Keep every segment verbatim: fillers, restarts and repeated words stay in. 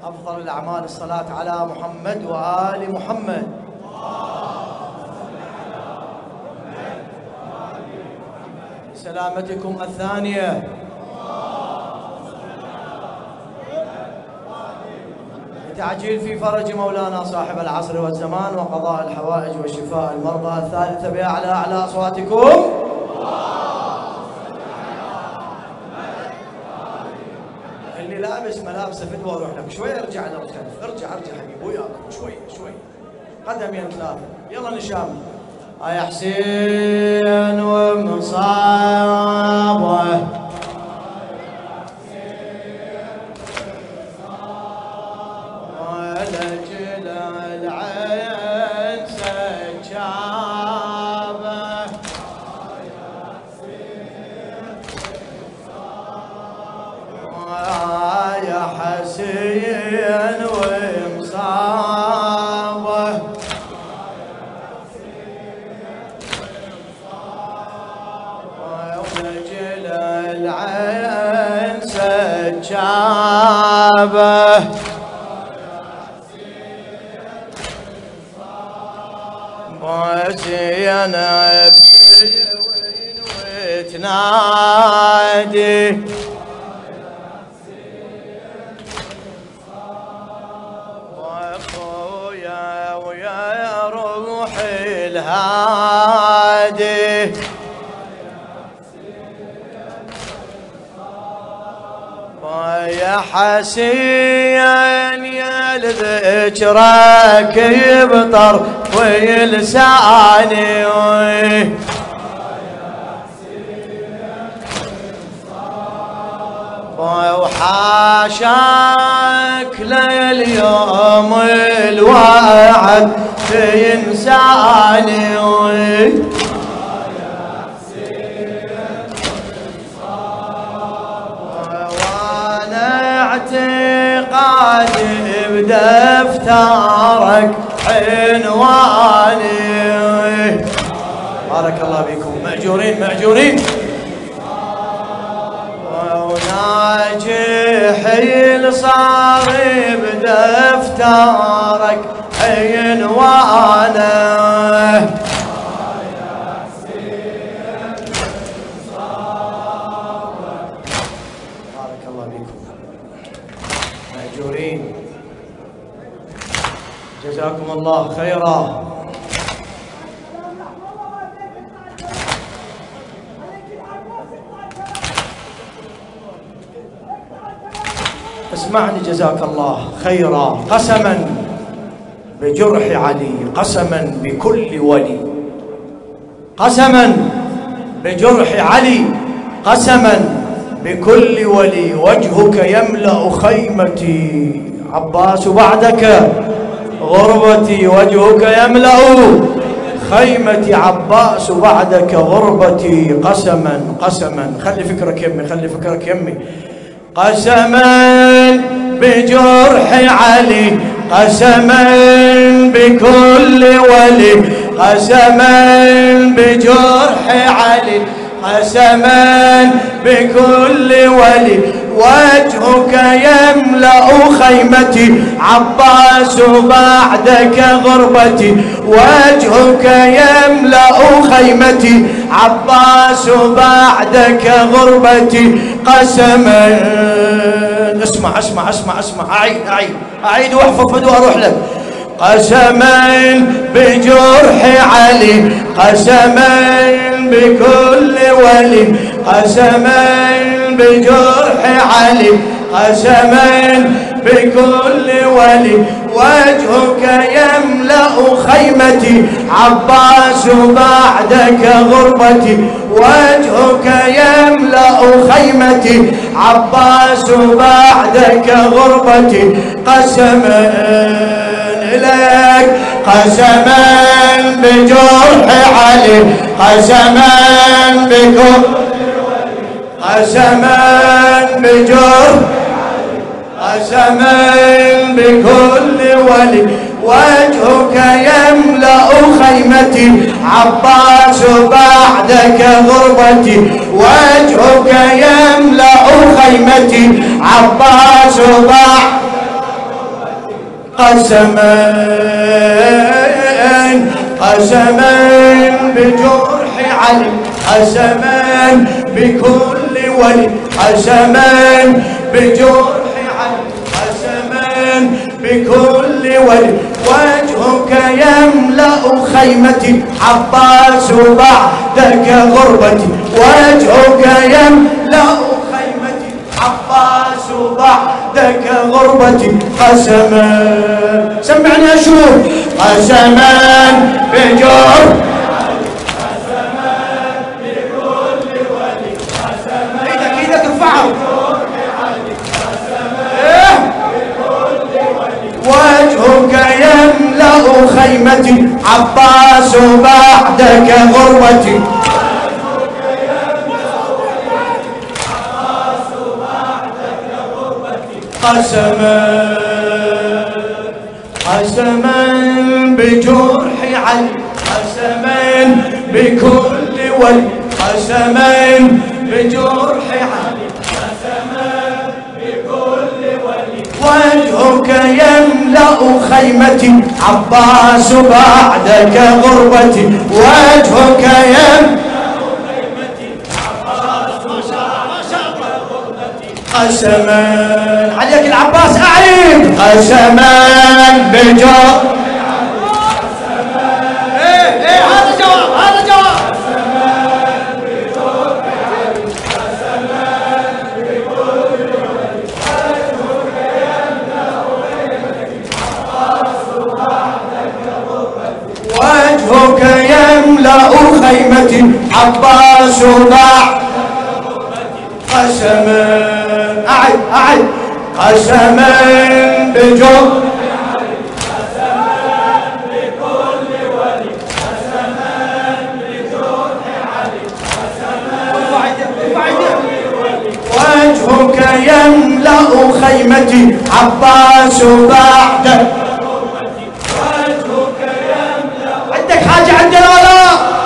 أفضل الأعمال الصلاة على محمد وآل محمد. سلامتكم الثانية. تعجيل في فرج مولانا صاحب العصر والزمان وقضاء الحوائج وشفاء المرضى. الثالثة بأعلى أعلى أصواتكم. اللي لابس ملابسه فدوى روح لك شوي، ارجع للخلف، ارجع ارجع حبيبي وياكم شوي شوي، قدمين ثلاثة، يلا نشام. يا حسين ومصابه حسين ومصابه ونجل العين سجابه وزينب وين وتنادي الهادي ويا حسين يا لذكرك يبطر ولساني وحاشاك لليوم الوعد ينساني وانا اعتقادي بدفترك عنواني. بارك الله بكم، مأجورين مأجورين. وناجح الصاغب دفترك عنوانه. بارك الله بكم، مأجورين، جزاكم الله خيرا. اسمعني جزاك الله خيرا. قسما بجرح علي، قسما بكل ولي، قسما بجرح علي، قسما بكل ولي، وجهك يملأ خيمتي عباس بعدك غربتي، وجهك يملأ خيمتي عباس بعدك غربتي. قسما قسما، خلي فكرك يمي، خلي فكرك يمي. قسما بجرح علي، قسما بكل ولي، قسما بجرح علي، قسما بكل ولي، وجهك يملأ خيمتي عباس بعدك غربتي، وجهك يملأ خيمتي عباس بعدك غربتي. قسما، اسمع اسمع اسمع اسمع، اعيد اعيد اعيد واحفظ فدوى اروح لك. قسما بجرح علي، قسما بكل ولي، قسما بجرح علي، قسما بكل ولي، وجهك يملأ خيمتي عباس بعدك غربتي، وجهك يملأ خيمتي عباس بعدك غربتي. قسما لك، قسما بجرح علي، قسما بكل، قسما بجرح، قسما بكل ولي، وجهك يملأ خيمتي عباس بعدك غربتي، وجهك يملأ خيمتي عباس بعدك. قسما قسما بجرح علي، قسما بكل ولي، قسما بجرح علي، قسما بكل ولي. وجهك يملأ خيمتي عباس بعدك غربتي، وجهك يملأ خيمتي عباس بعدك غربتي. قسما سمعني اشوف، قسما بجرح قسما بكل ولي، قسما ايدك ايدك ارفعها وجهك يملأ خيمتي عباس بعدك غربتي. وجهك يملأ خيمتي عباس بعدك غربتي. قسما قسما بجرح علي، قسما بكل ولي، قسما بجرح علي، قسما بكل ولي. وجهك يملأ خيمتي عباس بعدك غربتي، وجهك يملأ خيمتي عباس بعدك غربتي. قسما عليك العباس أعيد، قسما بجرح ايه ايه هذا جواب، هذا جواب. قسما بجرح علي، قسما بكل ولي، وجهك يملأ خيمتي عباس بعدك غربتي. وجهك يملأ خيمتي عباس بعدك غربتي. قسما أعد أعد، قسما بجرح علي، قسما بكل ولي، قسما بجرح علي، قسما بكل ولي. وجهك يملأ خيمتي عباس بعدك غربتي. وجهك يملأ عندك حاجة عندنا ولا؟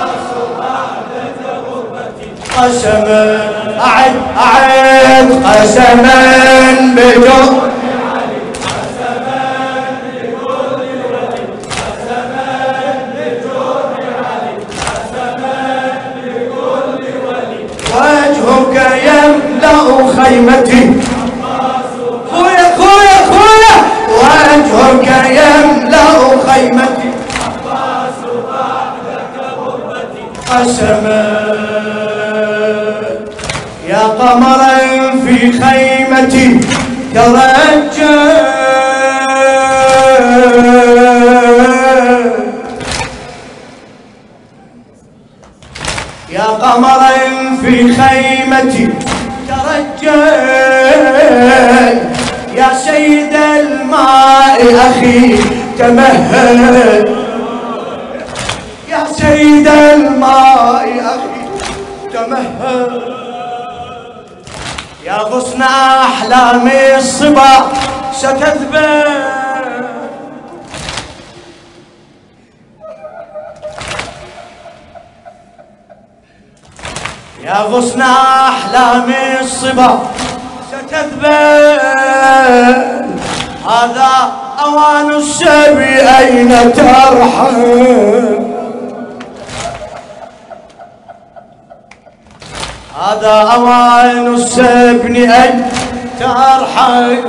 قسما أعد أعد، قسما بجرح علي، قسما بكل ولي، قسما بجرح علي، قسما بكل ولي. وجهك يملأ خيمتي خويا خويا خويا، وجهك يملأ خيمتي عباس بعدك غربتي. قسما يا قمرا في خيمتي ترجى، يا قمرا في خيمتي ترجى، يا سيد الماء أخي تمهل، يا سيد الماء أخي تمهل. يا غصن أحلام الصبا ستذبل، يا غصن أحلام الصبا ستذبل. هذا أوان السبي أين ترحل، هذا أوان السبن أن ترحل،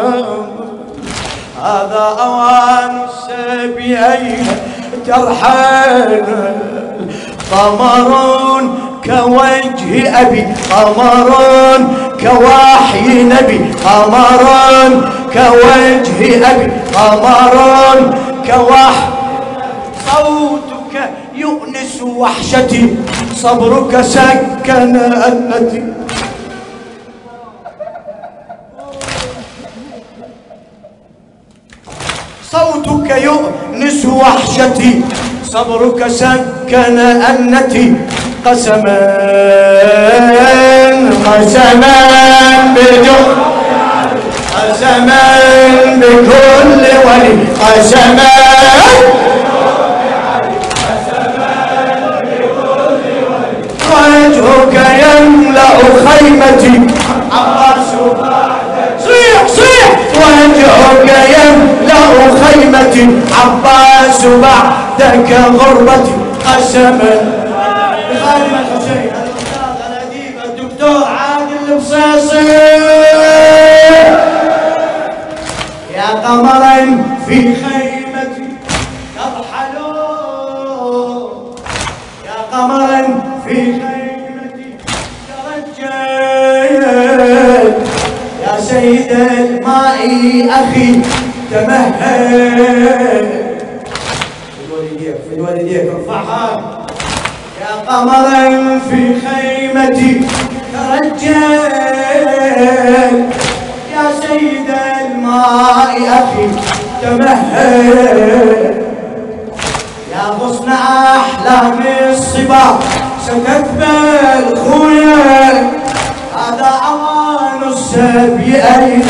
هذا أوان السبي أن ترحل. قمر كوجه أبي، قمر كوحي نبي، قمر كوجه أبي، قمر كوحي. صوتك يؤنس وحشتي، صبرك سكن أنتي. صوتك يؤنس وحشتي، صبرك سكن أنتي. قسما قسما بجرح، قسما بكل ولي، قسما وجهك يملأ خيمتي عباس. صيح صيح، وجهك يملأ عباس وبعدك غربتي قسما بخادم الحسين الاستاذ الاديب الدكتور عادل البصيصي. يا قمرا في خيمتي ترحلون، يا قمرا في خيمتي ترجيت، يا سيد الماء أخي تمهل. فدوى يديك فدوى يديك ارفعها. يا قمرا في خيمتي ترجيت، يا سيد الماء أخي تمهل، يا غصن أحلام الصبا ستقبل خويا، هذا أوان السبي أين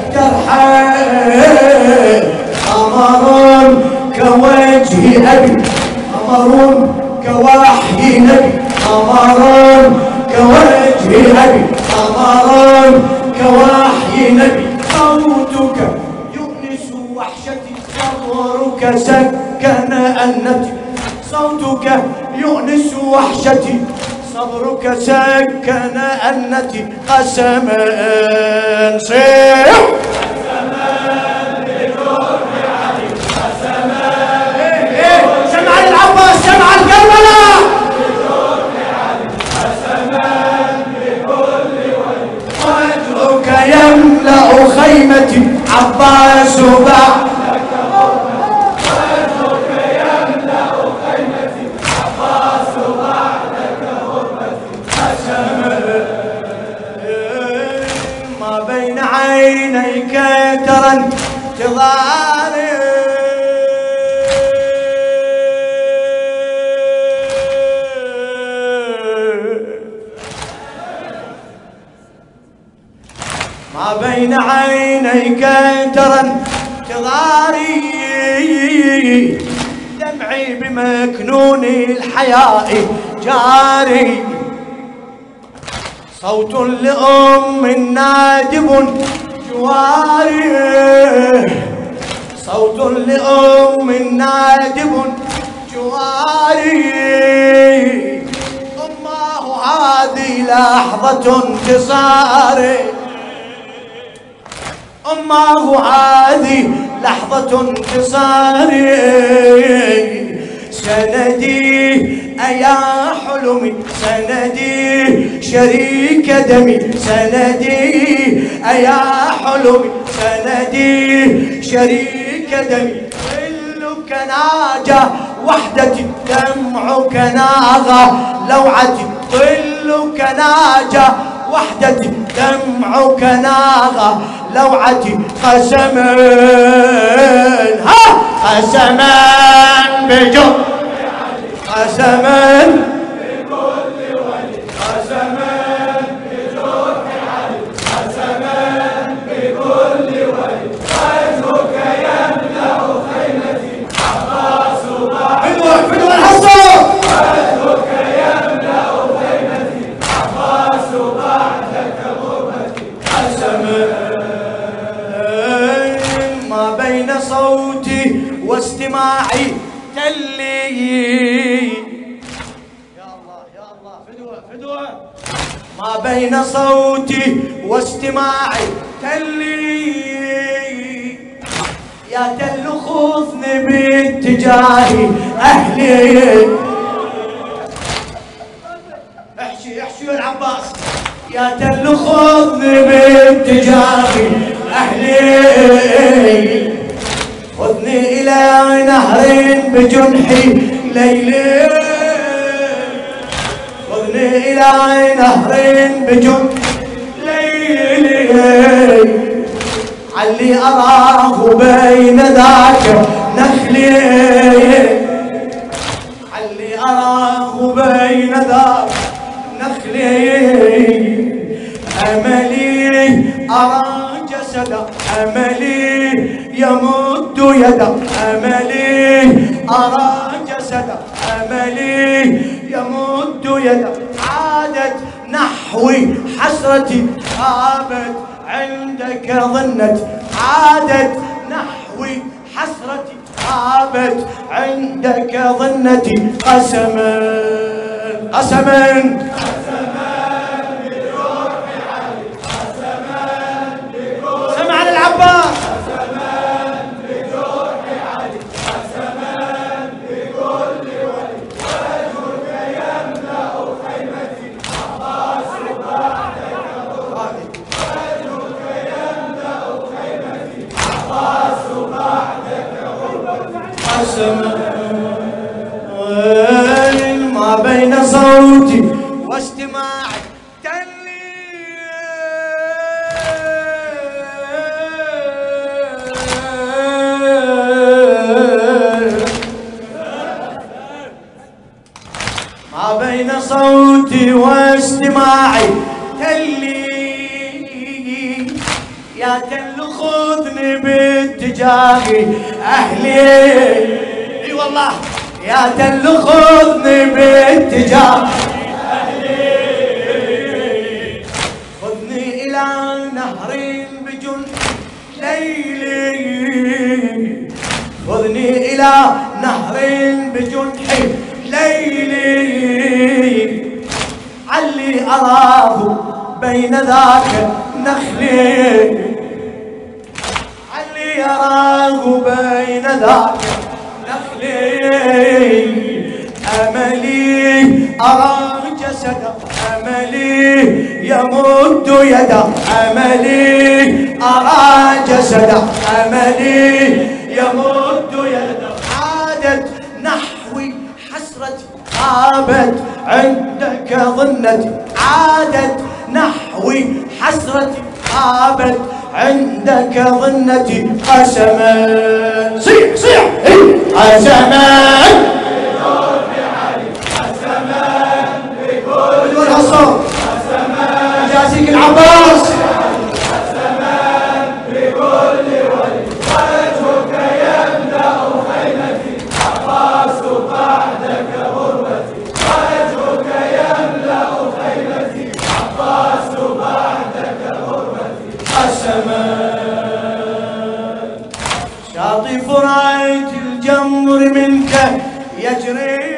ترحل. قمر كوجه أبي، قمر كوحي نبي، قمر كوجه أبي، قمر كوحي نبي. صوتك يؤنس وحشتي، صبرك سكن أنتي، صوتك يؤنس وحشتي، صبرك سكن أنتي قسما صيح قسما بجرح علي قسما. سمع العباس سمع الكربلاء بجرح علي قسما بكل ولي، وجهك يملأ خيمتي عباس بعدك غربتي، وجهك يملأ خيمتي عباس بعدك غربتي قسما. ما بين عينيك ترى انتظاري، ما بين عينيك ترى انتظاري، دمعي بمكنون الحياء جاري، صوت لأم نادب جواري، صوت لأم نادب جواري. أماه هذه لحظة انتصاري، أماه هذه لحظة انتصاري. سندي أيا حلمي، سندي شريك دمي، سندي أيا حلمي، سندي شريك دمي. ظلك ناجى وحدتي، دمعك ناغى لوعتي، ظلك ناجى وحدتي، دمعك ناغى لوعتي قسما ها قسما بجرح علي قسما بكل ولي، قسما بجرح علي قسما بكل ولي. وجهك يملأ خيمتي عباس بعدك فدوى فدوى الحصر، وجهك يملأ خيمتي عباس بعدك غربتي قسما. ما بين صوتي واستماعي تلي، يا الله يا الله فدوى فدوى. ما بين صوتي واستماعي تلي، يا تل خذني باتجاه أهلي. احشي احشي يا العباس. يا تل خذني باتجاه أهلي، خذني إلى نهر بجنحي ليلي، خذني إلى نهر بجنحي ليلي. علي أراه بين ذاك نخلي، علي أراه بين ذاك نخلي. أملي أرى جسدا، أملي يمد يدا، أملي أرى جسدا، أملي يمد يدا. عادت نحوي حسرتي، غابت عندك ظنت، عادت نحوي حسرتي غابت عندك ظنتي قسما قسما سمع للعباس وين ما بين صوتي واستماعي تلي ما بين صوتي واستماعي تلي يا تل خذني باتجاهي أهلي اي والله يا تل خذني باتجاهي أهلي خذني إلى نهر بجنح ليلي خذني إلى نهر بجنح ليلي علي أراه بين ذاك نخلي علي أراه بين ذاك نخلي أملي أرى جسده أملي يمد يده أملي أرى جسده أملي يمد يده عادت نحوي حسرتي غابت عندك ظنتي عادت نحوي حسرتي غابت عندك ظنتي قسما صيح صيح قسما بروحي علي قسما بكل الصوت قسما جازيك العباس قسما بكل ولي وجهك يملأ خيمتي عباس بعدك غربتي وجهك يملأ خيمتي عباس بعدك غربتي قسما شاطئ فرات الجمر منك يجري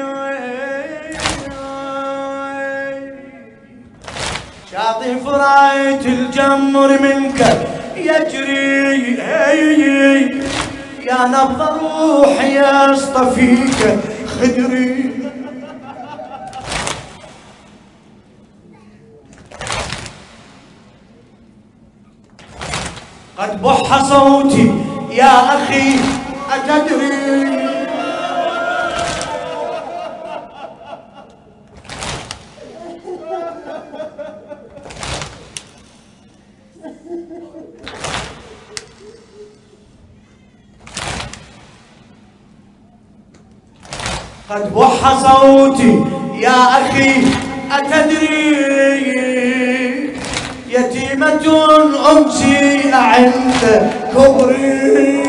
شاطئ فرات الجمر منك يجري يا نبض روحي يصطفيك خدري قد بح صوتي يا أخي أتدري قد بح صوتي يا أخي أتدري يتيمة أمسي عند كبري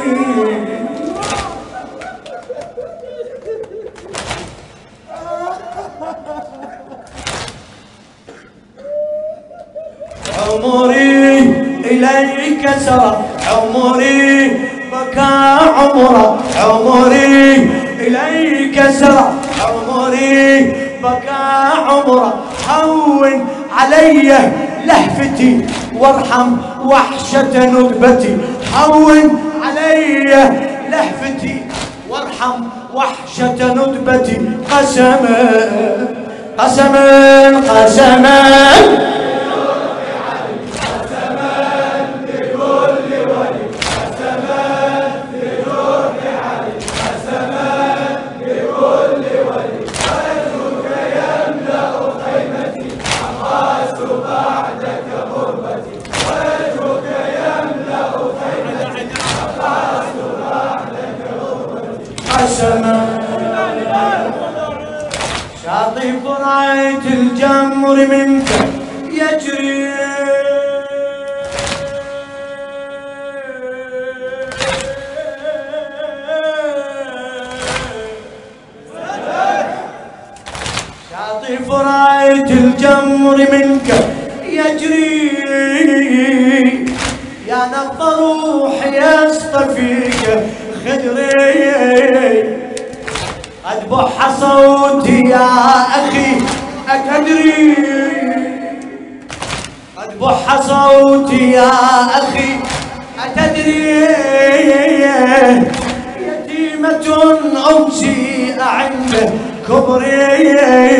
عمري إليك سرى عمري بكى عمره عمري إليك سرى عمري بكى عمره هون علي لهفتي وارحم وحشة ندبتي هون علي لهفتي وارحم وحشة ندبتي قسما قسما قسما شاطئ فرات الجمر منك يجري شاطئ فرات الجمر منك يجري يا نبض روحي يصطفيك خدري أذبح صوتي يا أخي أتدري أذبح صوتي يا أخي أتدري يتيمة أمسي عند كبري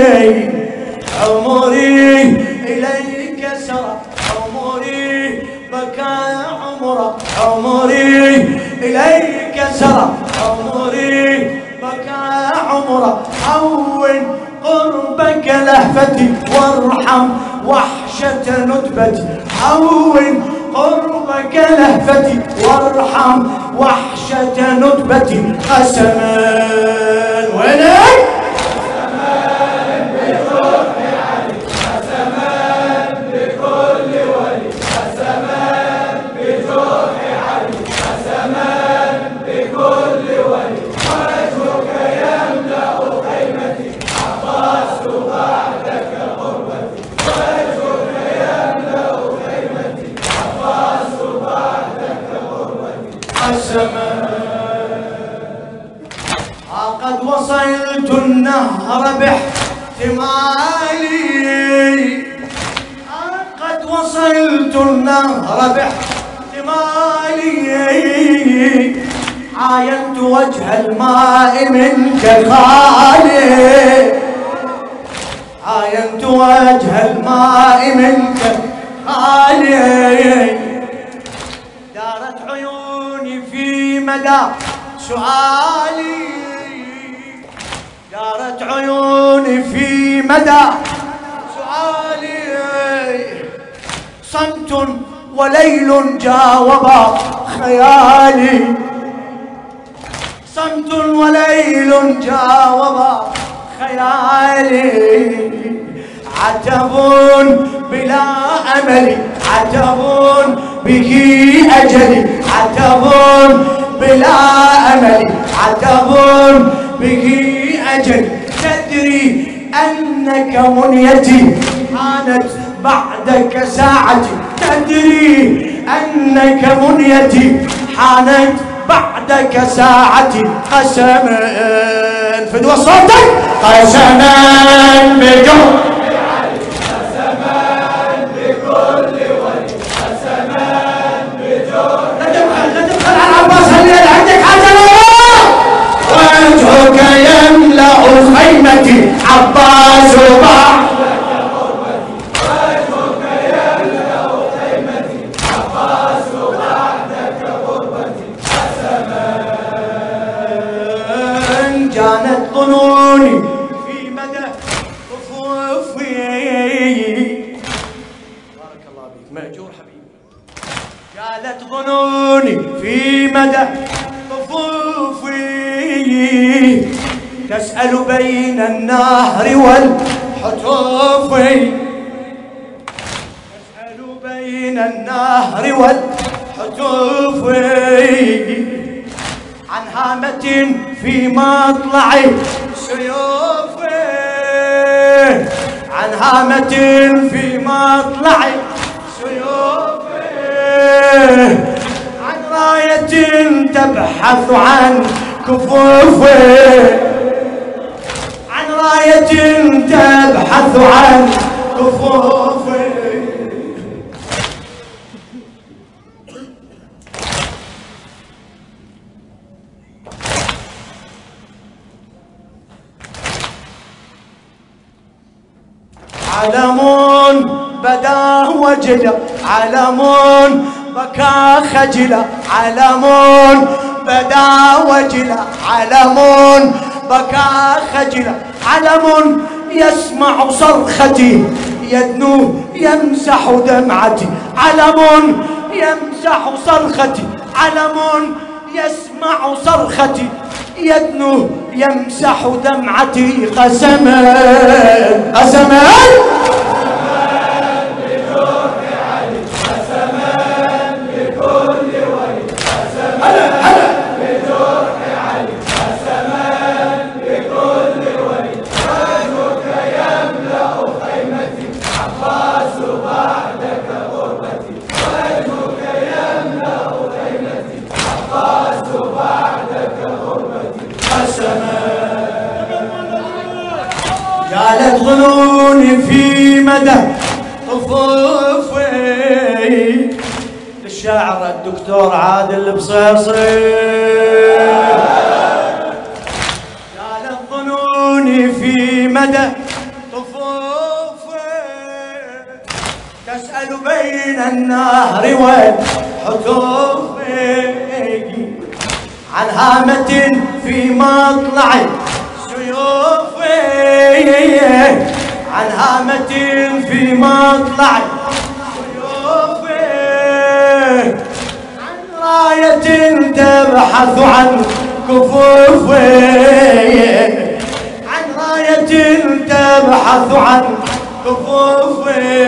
عمري إليك سرى عمري بكى عمره عمري إليك سرى عمري بكى عمره هون قربك لهفتي وارحم وحشة ندبتي هون قربك لهفتي وارحم وحشة ندبتي قسما وينك قد وصلت النهر باحتمالي قد وصلت النهر باحتمالي عاينت وجه الماء منك خالي عاينت وجه الماء منك خالي دارت عيوني في مدى سؤالي دارت عيوني في مدى سؤالي صمت وليل جاوب خيالي صمت وليل جاوب خيالي عتب بلا أمل عتب به أجلي عتب بلا أمل عتب به أجل تدري أنك منيتي حانت بعدك ساعتي تدري أنك منيتي حانت بعدك ساعتي قسما فدوى صوتك قسما بجهد وجهك يملأ خيمتي عباس بعدك غربتي وجهك يملأ خيمتي عباس بعدك غربتي قسما جانت ظنوني في مدى طفوفي بارك الله بك مأجور حبيبي جالت ظنوني في مدى طفوفي تسأل بين النهر والحتوف تسأل بين النهر والحتوف عن هامة في مطلع سيوف عن هامة في مطلع سيوف عن راية تبحث عن كفوفي عن راية تبحث عن كفوفي علم بدا وجل علم بكى خجل علم بدا وجل علم بكى خجل علم يسمع صرختي يدنو يمسح دمعتي علم يمسح صرختي علم يسمع صرختي يدنو يمسح دمعتي قسما قسما بعدك الظنون في مدى طفوفي للشاعر الدكتور عادل البصيصي. قال الظنون في مدى طفوفي تسأل بين النهر والحتوف عن هامة في مطلع السيوف، عن هامة في مطلع السيوف، عن راية تبحث عن كفوف، عن راية تبحث عن كفوف.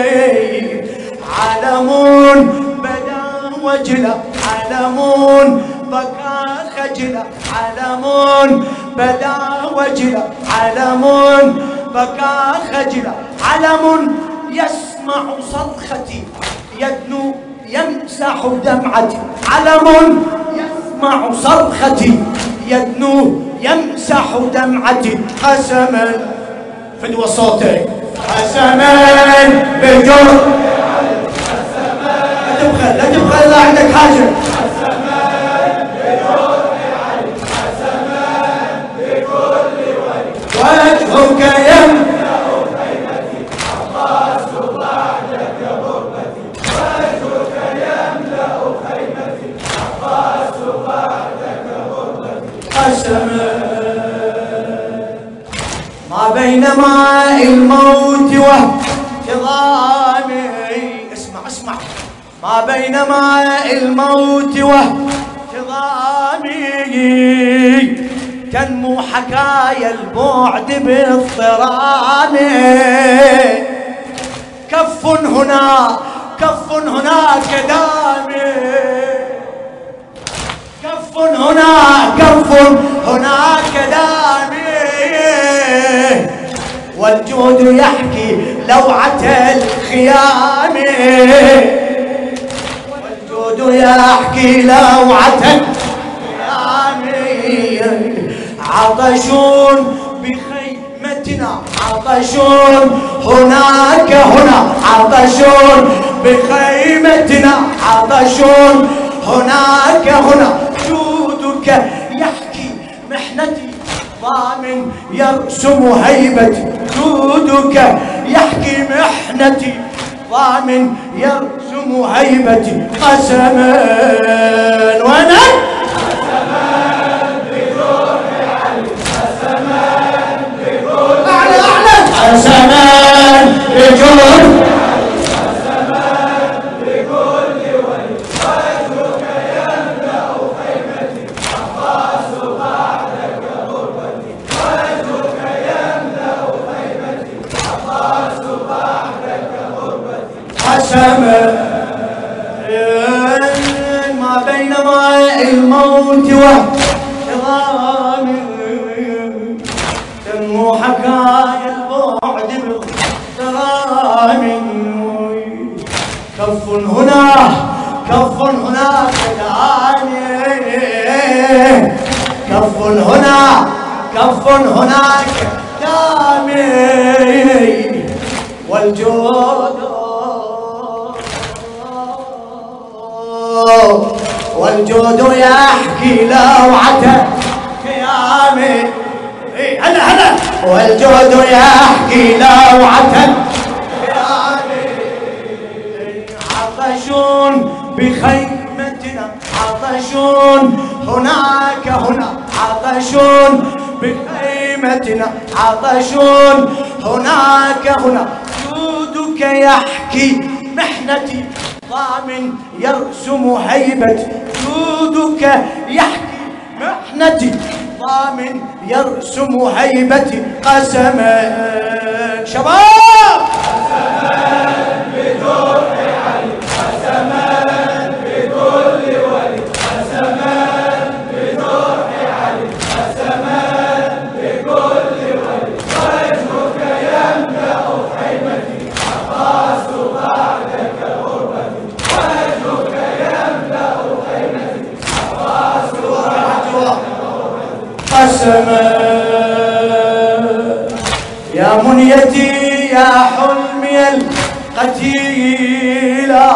علم بدا وجلا، علم بكى خجلا، علم بدا وجلا، علم بكى خجلا، علم يسمع صرختي يدنو يمسح دمعتي، علم يسمع صرختي يدنو يمسح دمعتي. قسما فدوى صوتي، قسما بجر، لا تبخل لا تبخل اذا عندك حاجه. وجهك يملأ خيمتي عباس بعدك غربتي، وجهك يملأ خيمتي عباس بعدك غربتي. قسما ما بين ماء الموت واهتضامي، اسمع اسمع، ما بين ماء الموت واهتضامي تنمو حكايا البعد باضطرام. كف هنا كف هناك دامي، كف هنا كف هناك دامي، والجود يحكي لوعة الخيام، والجود يحكي لوعة الخيام. عطشون بخيمتنا، عطشون هناك هنا، عطشون بخيمتنا، عطشون هناك هنا. جودك يحكي محنتي ضامن يرسم هيبتي، جودك يحكي محنتي ضامن يرسم هيبتي. قسما وانا قسما بجود، قسما بكل ولي، وجهك يملأ خيمتي عباس بعدك غربتي، وجهك يملأ خيمتي عباس بعدك غربتي. قسما ما بين ماء الموت واهتضامي تنمو حكايا البعد باضطرام. كف هنا كف هناك داني، كف هنا كف هناك دامي، والجود والجود يحكي لوعة قيامي. هلا هلا، والجود يحكي لوعة قيامي. عطشون بخيمتنا، عطشون هناك هنا، عطشون بخيمتنا، عطشون هناك هنا. جودك يحكي محنتي ضامن يرسم هيبتي، جودك يحكي محنتي ضامن يرسم هيبتي. قسما شباب، قسما بدور علي، قسما بكل ولي، قسما بدور علي، قسما بكل ولي، وجهك يملأ خيمتي عباس بعدك غربتي، وجهك يملأ خيمتي عباس بعدك غربتي. قسما يا من منيتي يا حلمي القتيلة.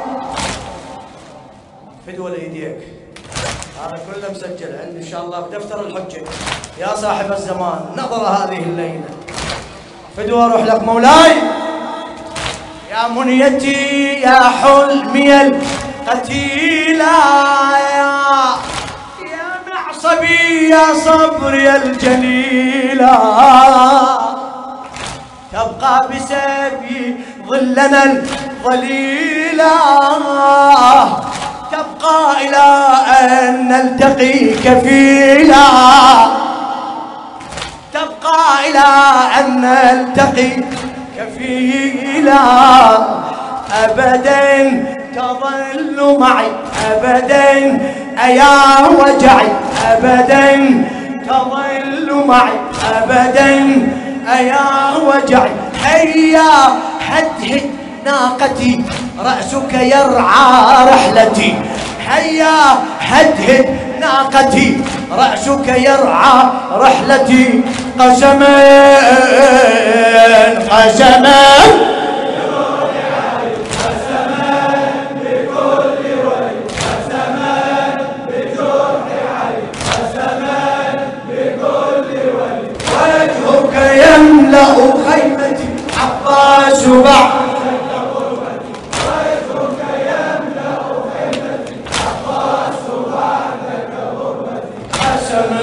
فدوى ليديك، هذا كله مسجل عندي ان شاء الله بدفتر الحجه. يا صاحب الزمان نظر هذه الليله، فدوى اروح لك مولاي. يا منيتي يا حلمي القتيلة، يا يا معصبي يا صبري الجليلة، تبقى بسبي ظلنا الظليلة، تبقى إلى أن نلتقي كفيلا، تبقى إلى أن نلتقي كفيلا، أبدا تظل معي أبدا أيا وجعي، أبدا تظل معي أبدا أيا وجعي. هيا هدهد ناقتي رأسك يرعى رحلتي، هيا هدهد ناقتي رأسك يرعى رحلتي. قسما قسما يملأ خيمتي عباس بعدك غربتي، وجهك يملأ خيمتي عباس بعدك غربتي. قسما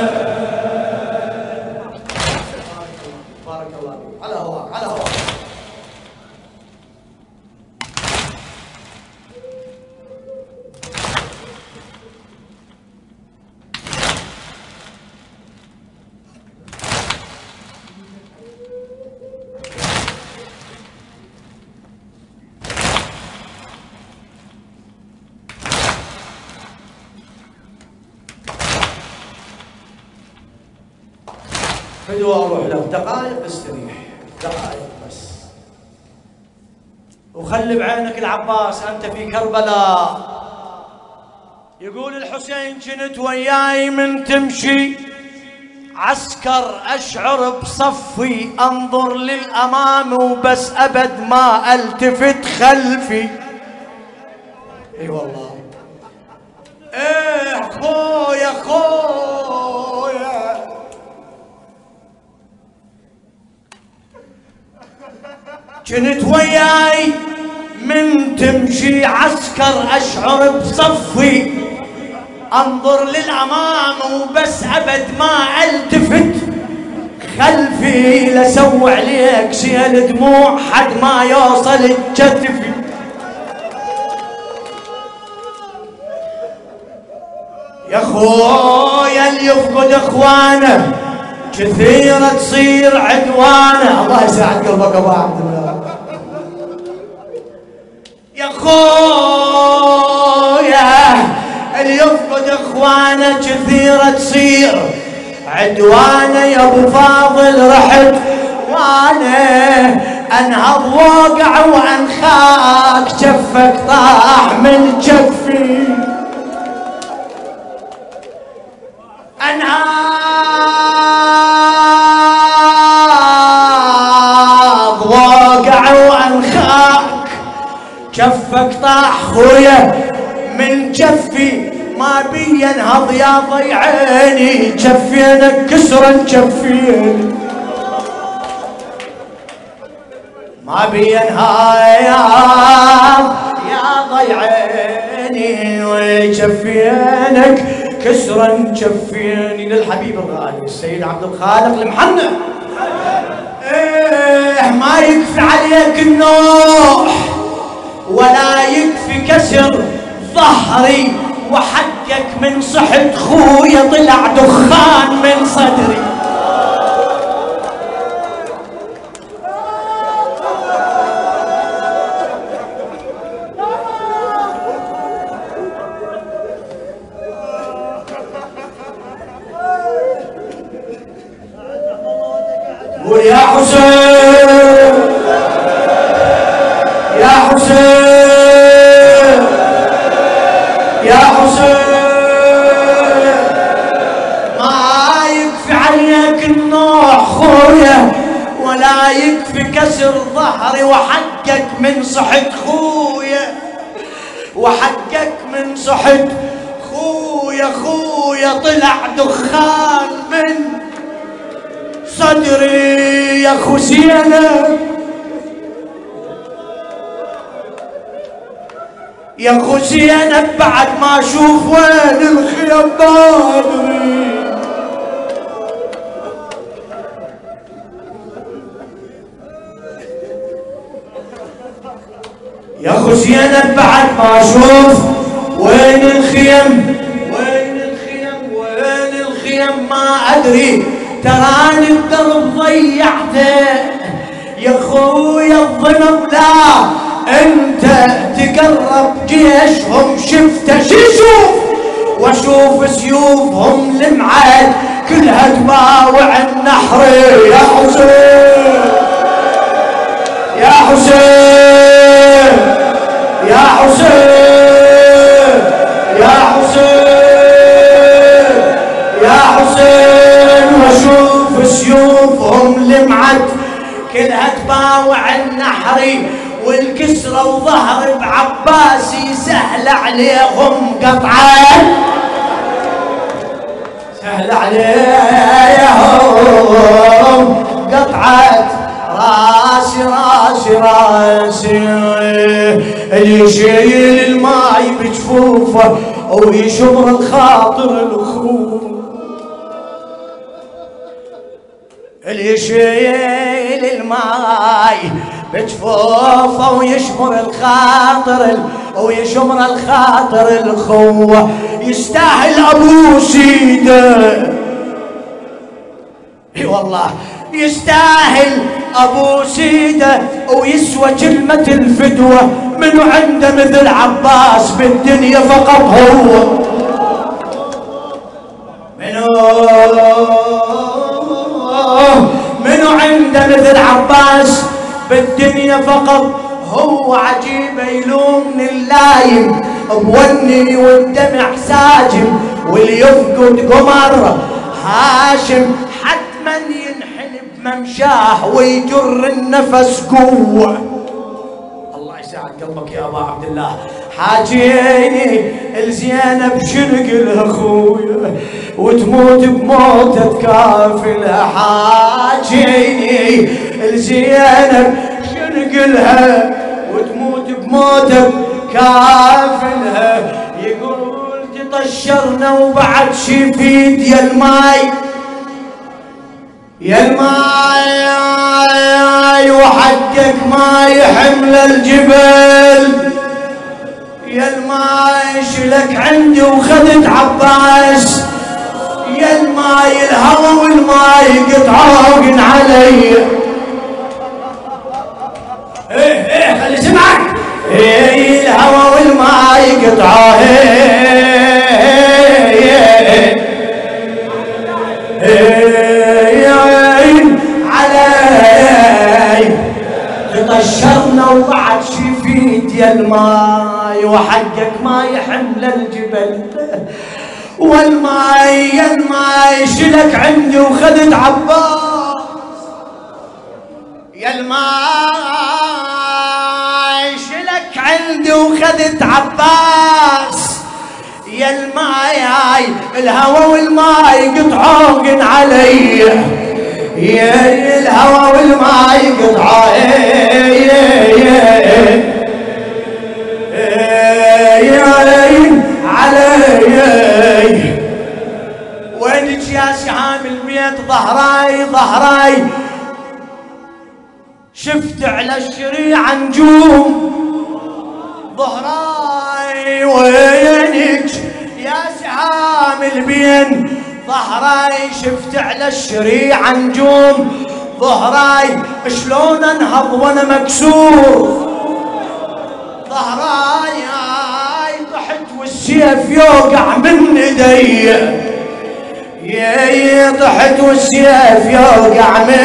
بارك الله فيك. على هواك على هواك. فدوى اروح لك دقائق استريح، دقائق بس، وخلي بعينك العباس انت في كربلاء. يقول الحسين كنت وياي من تمشي عسكر اشعر بصفي، انظر للامام وبس ابد ما التفت خلفي. اي والله ايه خويا خويا، كنت وياي من تمشي عسكر اشعر بصفي، انظر للامام وبس ابد ما التفت خلفي، لسوي عليك سيل دموع حد ما يوصل كتفي. يا خويا اللي يفقد اخوانه كثيرة تصير عدوانه. الله يساعد قلبك ابو عبد الله. يا خويا اللي يفقد اخوانه كثيرة تصير عدوانه، يا ابو فاضل رحت وانا انهض ووقع وانخاك، جفك طاح من جفي. انهض ووقع وانخاك، جفك طاح خويا من جفي، ما بي ينهض يا ضيعيني، جفينك كسرا جفيني، ما بي ينهض يا ضيعيني، وجفينك كسرا جفيني. للحبيب الغالي السيد عبد الخالق المحنى. ايه ما يكفي عليك النوح ولا يكفي كسر ظهري، وحقك من صحت خويا طلع دخان من صدري. قول يا حسين يا حسين يا حسين، ما يكفي عليك النوح خويا ولا يكفي ظهري وحقك من صحت خويا، وحقك من صحت خويا خويا، طلع دخان من صدري يا خو زينب، يا خو زينب بعد ما اشوف وين الخيم بدري. يا خو زينب بعد ما اشوف وين الخيم، وين الخيم وين الخيم ما ادري، تراني الدرب ضيعته يا خويا الظلم، لا انت تقرب جيشهم شفته شوف، واشوف سيوفهم لمعت كلها تباوع النحر. يا حسين يا حسين يا حسين يا حسين يا حسين، واشوف سيوفهم لمعت كلها تباوع النحر، والكسرة وظهر بعباسي سهل عليهم قطعة، سهل عليهم قطعة راسي راسي راسي، اللي يشيل الماي بجفوفه ويشمر الخاطر الخوف، اللي يشيل الماي بجفوفه ويشمر الخاطر ويشمر الخاطر الخوة، يستاهل ابو سيده، اي والله يستاهل ابو سيده، ويسوى كلمة الفدوة، منو عنده مثل عباس بالدنيا فقط هو، منو منو عنده مثل عباس بالدنيا فقط هو. عجيب يلومني اللايم بوني والدمع ساجم، واللي يفقد قمر هاشم حتما ينحن بممشاه ويجر النفس قوة. الله يساعد قلبك يا ابا عبد الله. حاجيني الزينب شنق لها خويا وتموت بموتة كافلها، حاجيني الزينب شنق لها وتموت بموتة كافلها، يقول تطشرنا وبعد شفيت يا الماي يا الماي، وحقك ما يحمل الجبل يا الماي، شلك عندي وخذت عباس يا الماي، الهوى والماي قطعوقن علي. ايه ايه خلي سمعك، ايه الهوى والماي قطعوه علي، تطشرنا وبعد شفيت يا الماي، وحقك ما يحمل الجبل والماي يا الماي، شلك عندي وخذت عباس يا الماي، شلك عندي وخذت عباس يا الماي، الهوى والماي قطعوقن علي، يا الهوى والماي قطعوقن علي. وينك يا سهام البيت ظهراي ظهراي، شفت على الشريعة نجوم ظهراي، وينك يا سهام البين ظهراي، شفت على الشريعة نجوم ظهراي، شلون انهض وانا مكسور ظهراي، طحت والسيف يوقع من ايدي، يا طحت والسيف يوقع من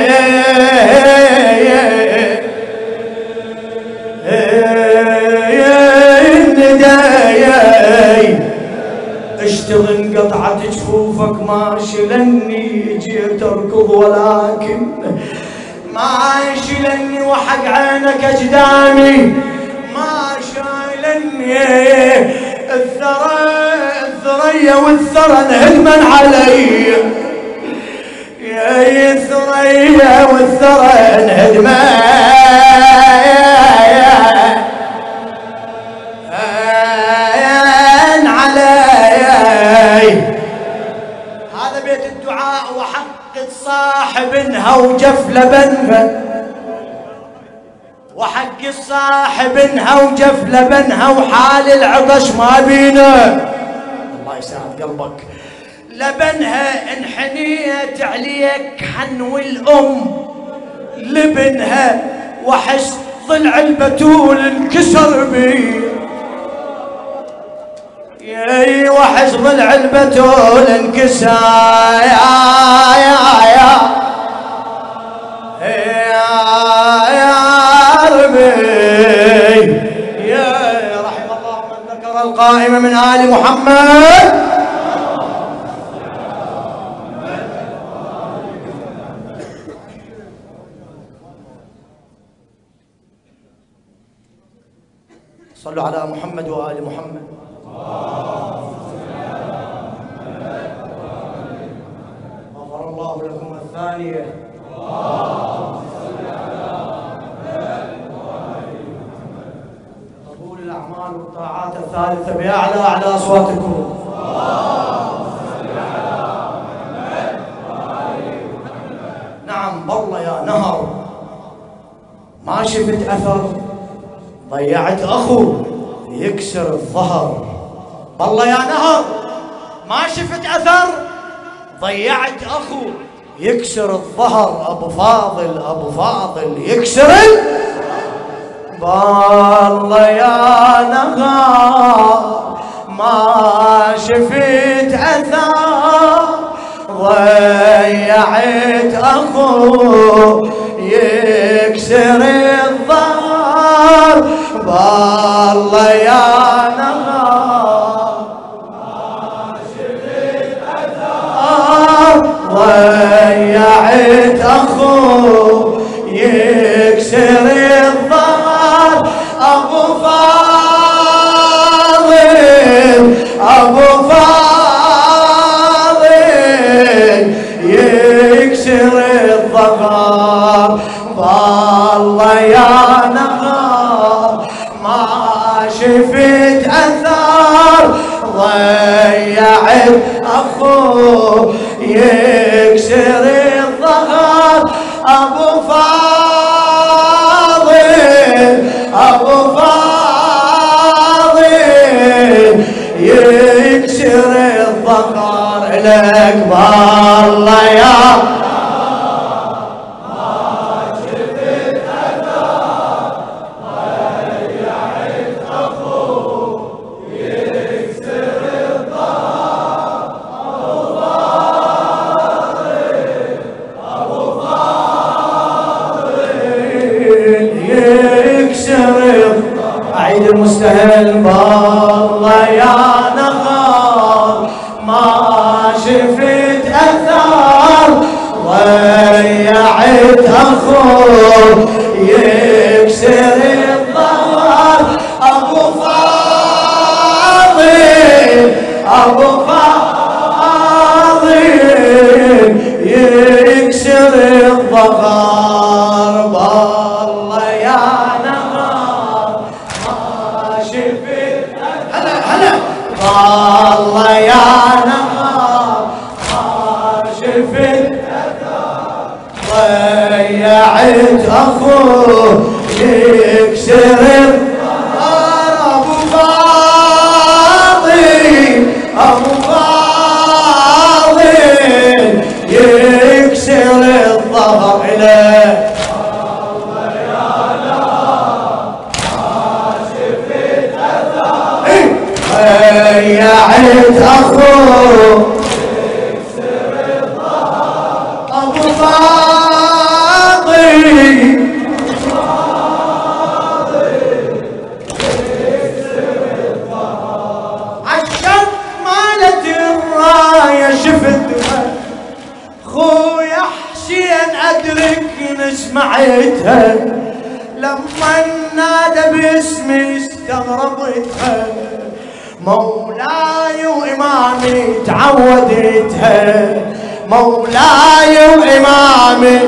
ايدي، اشتغل انقطعت جفوفك ما شلني، جيت اركض ولكن ما شلني وحق عينك اجدامي ما شايلني الثرى الثريا والثرى انهدمن علي يا الثريا والثرى انهدمن هذا بيت الدعاء وحق صاحب انها وجف لبنها وحق الصاحب انها وجف لبنها وحال العطش ما بينا الله يسعد قلبك لبنها انحنيت عليك حنو الام لبنها وحس ضلع البتول انكسر بي يا وحس ضلع البتول انكسر يا يا يا يا ربي يا رحم الله من ذكر القائمة من آل محمد صلوا على محمد وآل محمد غفر الله لكم الثانية قبول الأعمال والطاعات الثالثة بأعلى أعلى أصواتكم نعم والله يا نهر ما شفت أثر ضيعت أخو يكسر الظهر والله يا نهر ما شفت أثر ضيعت أخو يكسر الظهر أبو فاضل أبو فاضل يكسر والله يا نهر ما شفت أثر ضيعت أخو يكسر الظهر والله يا نهار ما شفت أثر ضيعت أخو يكسر الظهر أبو فاضل أبو فاضل يكسر الظهر والله يا نهار ما شفت أثر ضيعت أخو يكسر الظهر أبو فاضل أبو فاضل يكسر الظهر لك والله يا المستهل بالله يا نهار ما شفت أثر ضيعت أخو يكسر الظهر أبو فاضل أبو فاضل يكسر الظهر بالله يا والله يا نهار ما شفت ضيعت أخوه يكسر الظهر أبو فاضل أبو فاضل يكسر الظهر إليه ضيعت أخوه يكسر الظهر أبو فاضل يكسر الظهر عالشط مالت الراية شفت خويا حسين أدرك سمعتها لما نادى باسمي استغربتها مولاي وإمامي تعودتها مولاي وإمامي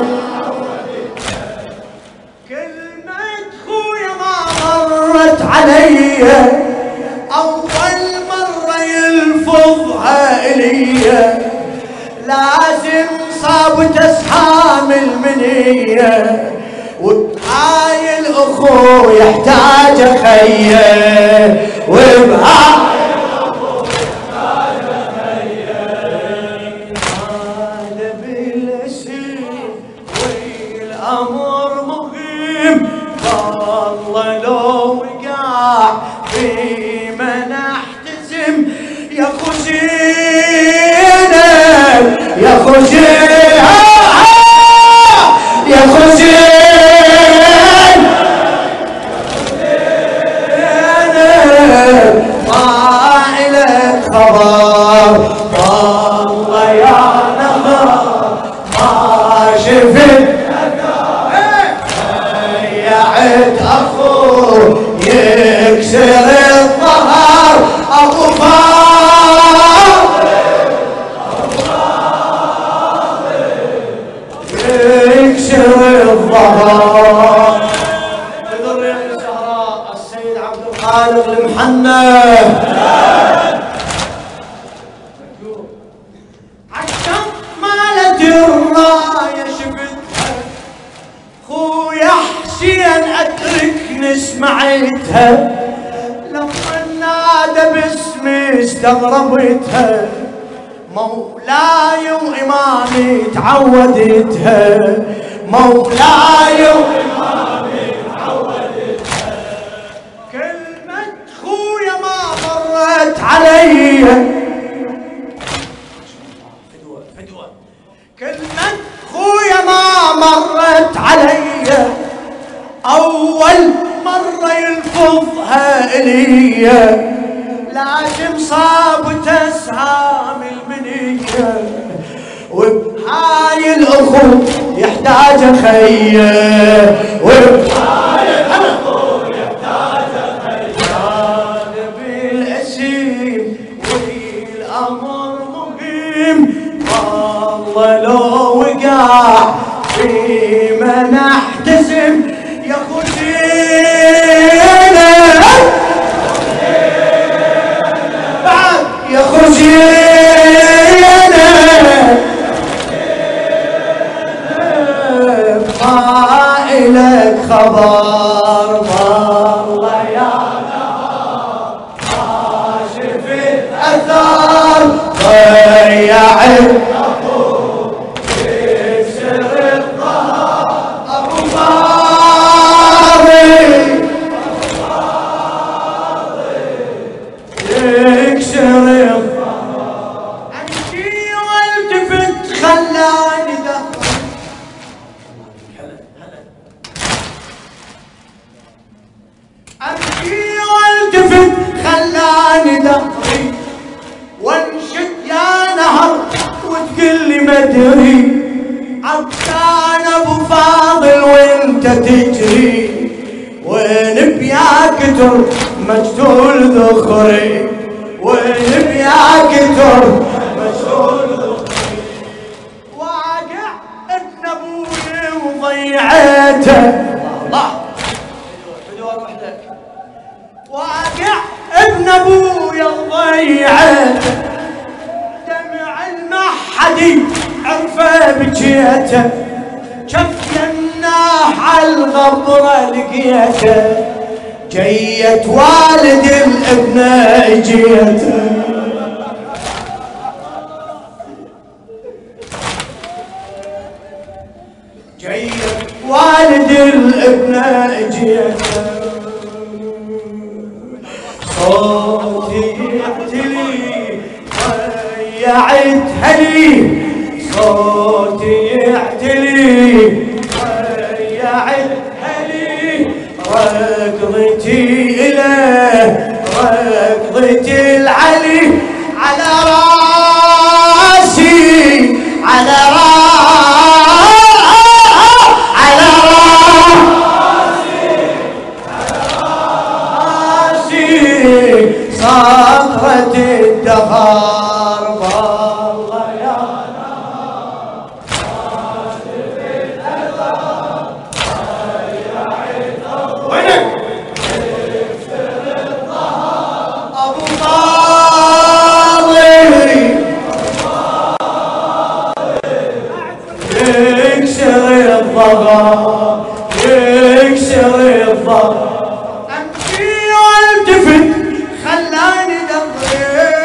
كلمة خويا ما مرت علي أول مرة يلفظها إلي لازم صابت أسحام المنية وبهاي الأخو يحتاج أخيه وبهاي الأخو يحتاج أخيه هذا بالأسير والأمر مهم والله لو وقع فيما نحتزم يا أخو زينب يا أخو زينب يا أخو زينب ما إلك خبر والله يا نهر ما شفت يعد أخو يكسر الظهر أبو فاضل يكسر الظهر بذرية الزهراء السيد عبد الخالق المحنى عشان مالت الراية شفتها خويا حسين أتركني سمعتها لما نادى باسمي استغربتها مولاي وإمامي تعودتها مولاي وإمامي تعودتها كلمة خويا ما مرت علي فدوة فدوة كلمة خويا ما مرت علي أول مرة يلفظها إلي لازم صابت أسهام المنية وبهاي الأخو يحتاج أخيه وبهاي الأخو يحتاج أخيه هذا بالأسيم والأمر مهم والله لو وقع فيما نحتزم يا أخو زينب بعد يا أخو زينب ما إلك خبر والله يا نهار ما شفت أثر ضيعت مدري عطان ابو فاضل وانت تجري وين بياك تر مجدول ذخري وين بياك تر مجدول ذخري واقع ابن ابوي وضيعته الله حلوه وحدك واقع ابن ابوي وضيعته دمع المحدي عرفه بجيته شف يناح على الغبره لقيته جيت والد الابن اجيته جيت والد الابن اجيته صوتي يعتلي ويعدها لي صوتي يعتلي ويعدها لي ركضتي إليه ركضتي العلي على راسي على راسي على صخرة الدهر والله يا نهر وينك أبو طالب يكسر الضغط يكسر الضغط أمشي والتفت خلاني دبري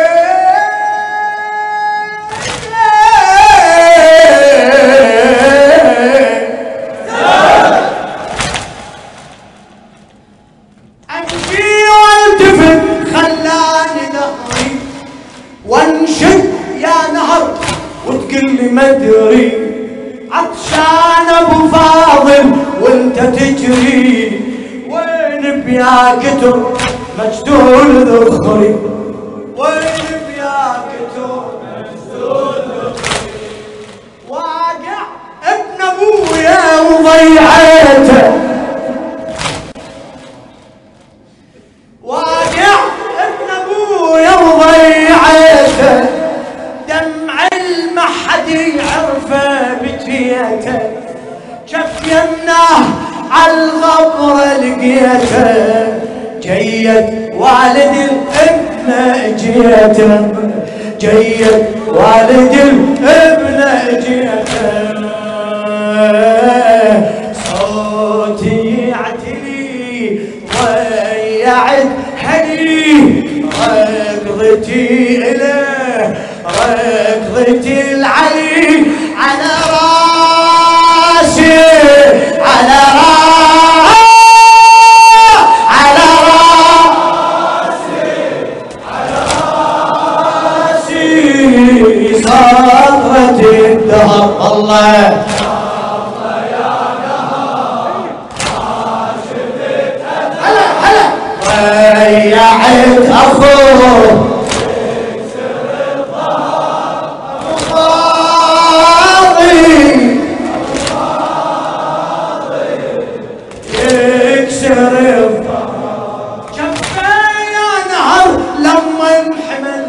أمشي والتفت خلاني دبري وانشد يا نهر وتقول لي ما ادري عطشان ابو فاضل وانت تجري وين بيا كتر مجدول ذخري وين بيا كتر مجدول ذخري واقع ابن ابويا وضيعته واقع ابن ابويا وضيعته دمع المحد يعرفه بجيته شف يمناه عالغبر لقيته جيد والد الابن اجيته جيد والد الابن اجيته صوتي يعتلي ضيعت هدي ركضتي إليه ركضتي العلي على راسي على راسي على راسي على راسي صخرة الدهر الله ضيعت اخوه يكسر الضغط يكسر الضغط شفه يا نهر لما انحمل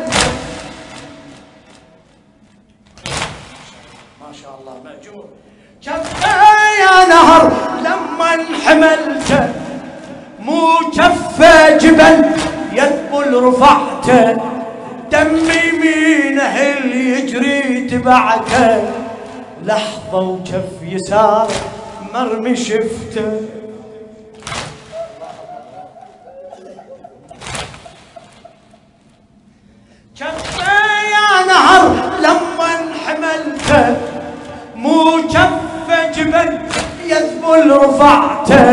ما شاء الله مأجور شفه يا نهر لما انحملته مو كفه جبل يذبل رفعته دمي يمينه اللي يجري تبعته لحظة وكف يسار مرمي شفته كفه يا نهر لما انحملته مو كفه جبل يذبل رفعته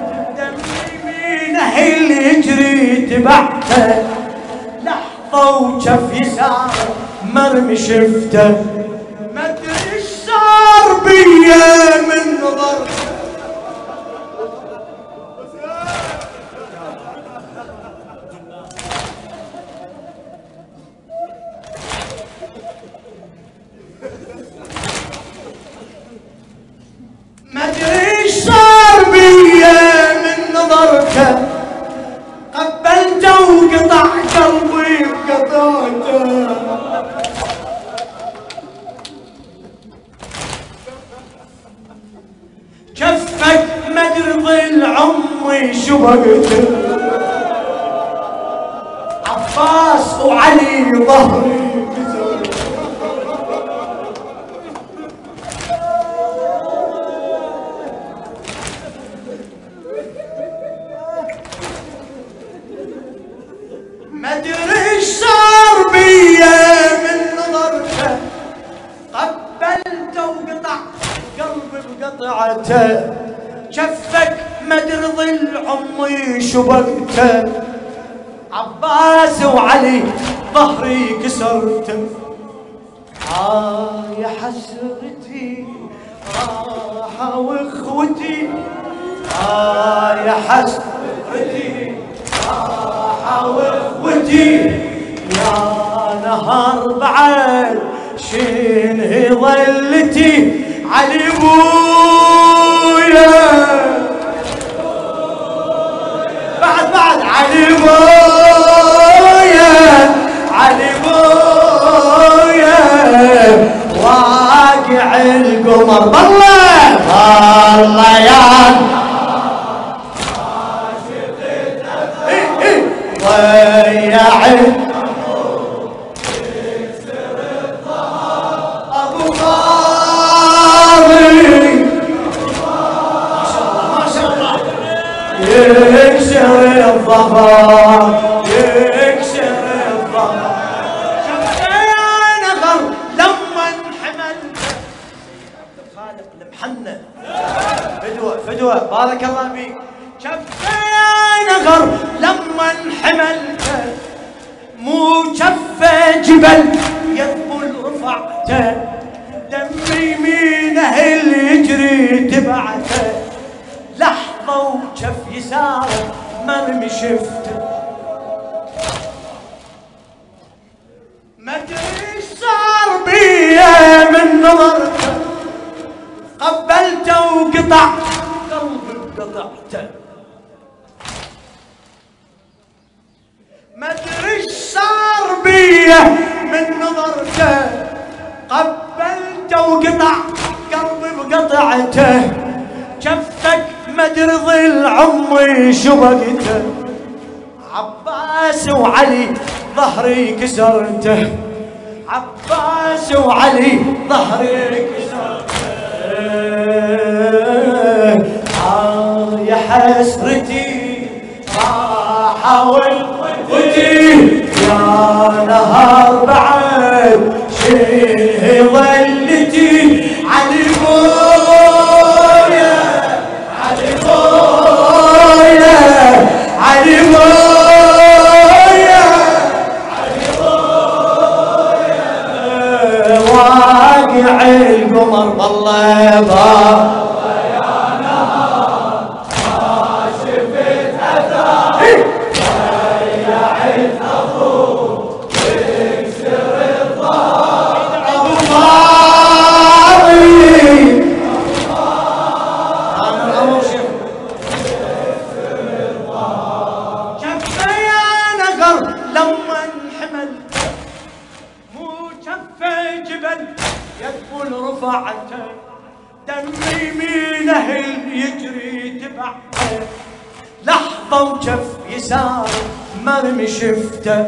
اللي يجري تبعته لحظة وشف يسار مرمي شفته ما ادري ايش صار بيا من نظر ما ادري ايش صار بيا من نظرته قبلته وقطع قلبي وقطعته كفك مدري ظل عمري شبقته عباس وعلي ظهري ما ادري ايش صار بيا من نظرته قبلته وقطع قلبي بقطعته شفك مدري ظل عمي شبكته عباس وعلي ظهري كسرته آه يا حسرتي راحة واخوتي آه يا حسرتي راحة واخوتي يا نهار بعد شنهي ظلتي علي بويا بعد بعد علي بويا القمر بالله بالله يا ضيعت ابو طارق ما شاء الله ما شاء الله يكسر الظهر يكسر الظهر شفينا غر لما انحملت الخالق المحنى فدوة فدوة بارك الله فيك شفينا غر لما انحملت مو شفه جبل يذبل رفعته دم يمينه اللي يجري تبعته لحظة وشف يساره مرمي شفته ما ادري ايش صار بيه من نظرته قبلته وقطع قلبي بقطعته ما ادري ايش صار بيه من نظرته قبلته وقطع قلبي بقطعته شفك ما ادري ظل عمري شو بقيته عباس وعلي ظهري كسرته عباس وعلي ظهري كسرته آه يا حسرتي راح وقتي يا نهار بعد شيه ظلتي علي بويا علي بويا علي بويا علي بويا واقع القمر بالله بار دم يمينه يجري تبعه لحظة وشف يسار مرمي شفته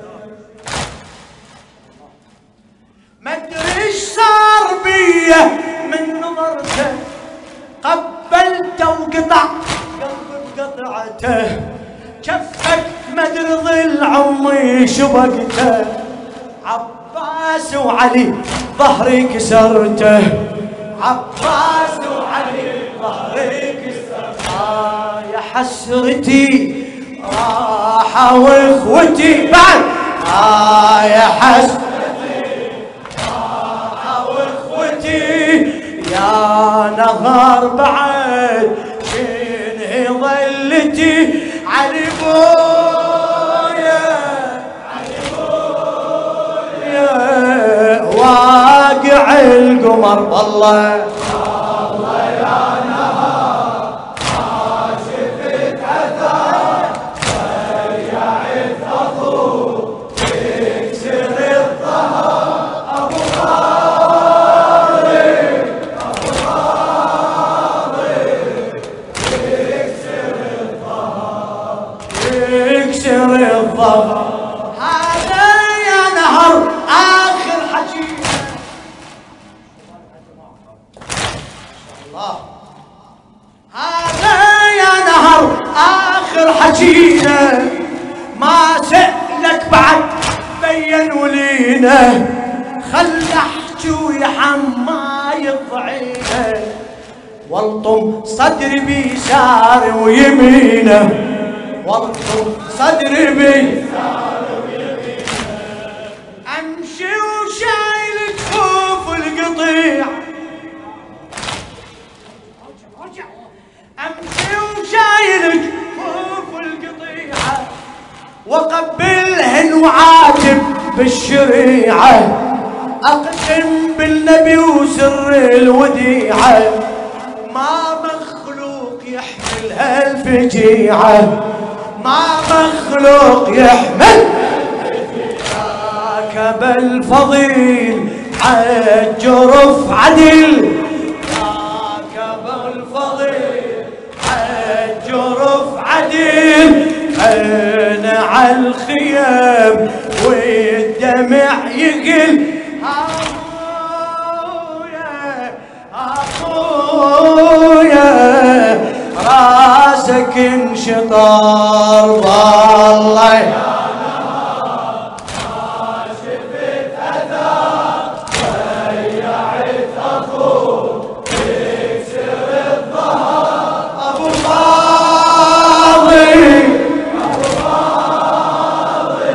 ما ادري ايش صار بيه من نظرته قبلته وقطع قلبي بقطعته شفك ما ادري ظل عمري شو بقته عباس وعلي ظهري كسرته عباس وعلي ظهري كسرته آه يا حسرتي راحة واخوتي بعد آه يا حسرتي راحة واخوتي يا نهار بعد شنهي ظلتي علي بويا علي بويا واقع القمر بالله والله يا نهار ما شفت اثر ضيعت اخوك يكسر الظهر ابو طارق ابو طارق يكسر الظهر يكسر الظهر هذا يا نهر اخر حكي هذا يا نهر آخر حكينا ما سألك بعد بين ولينا خل احكي ويحم ما يضعينا والطم صدري بيسار ويمينه والطم صدري بيسار ويمينه امشي وشايل كفوف القطيع امشي وشايل كفوف القطيعه وقبلهن وعاتب بالشريعه اقسم بالنبي وسر الوديعه ما مخلوق يحمل هالفجيعه ما مخلوق يحمل هالفجيعه بالفضيل عالجرف عدل فضيل انا عالخيام والدمع يقل اخويا اخويا راسك انشطار والله يا نهار ما شفت اثار ضيعت اخوك يكسر الظهر ابو فاضل ابو فاضل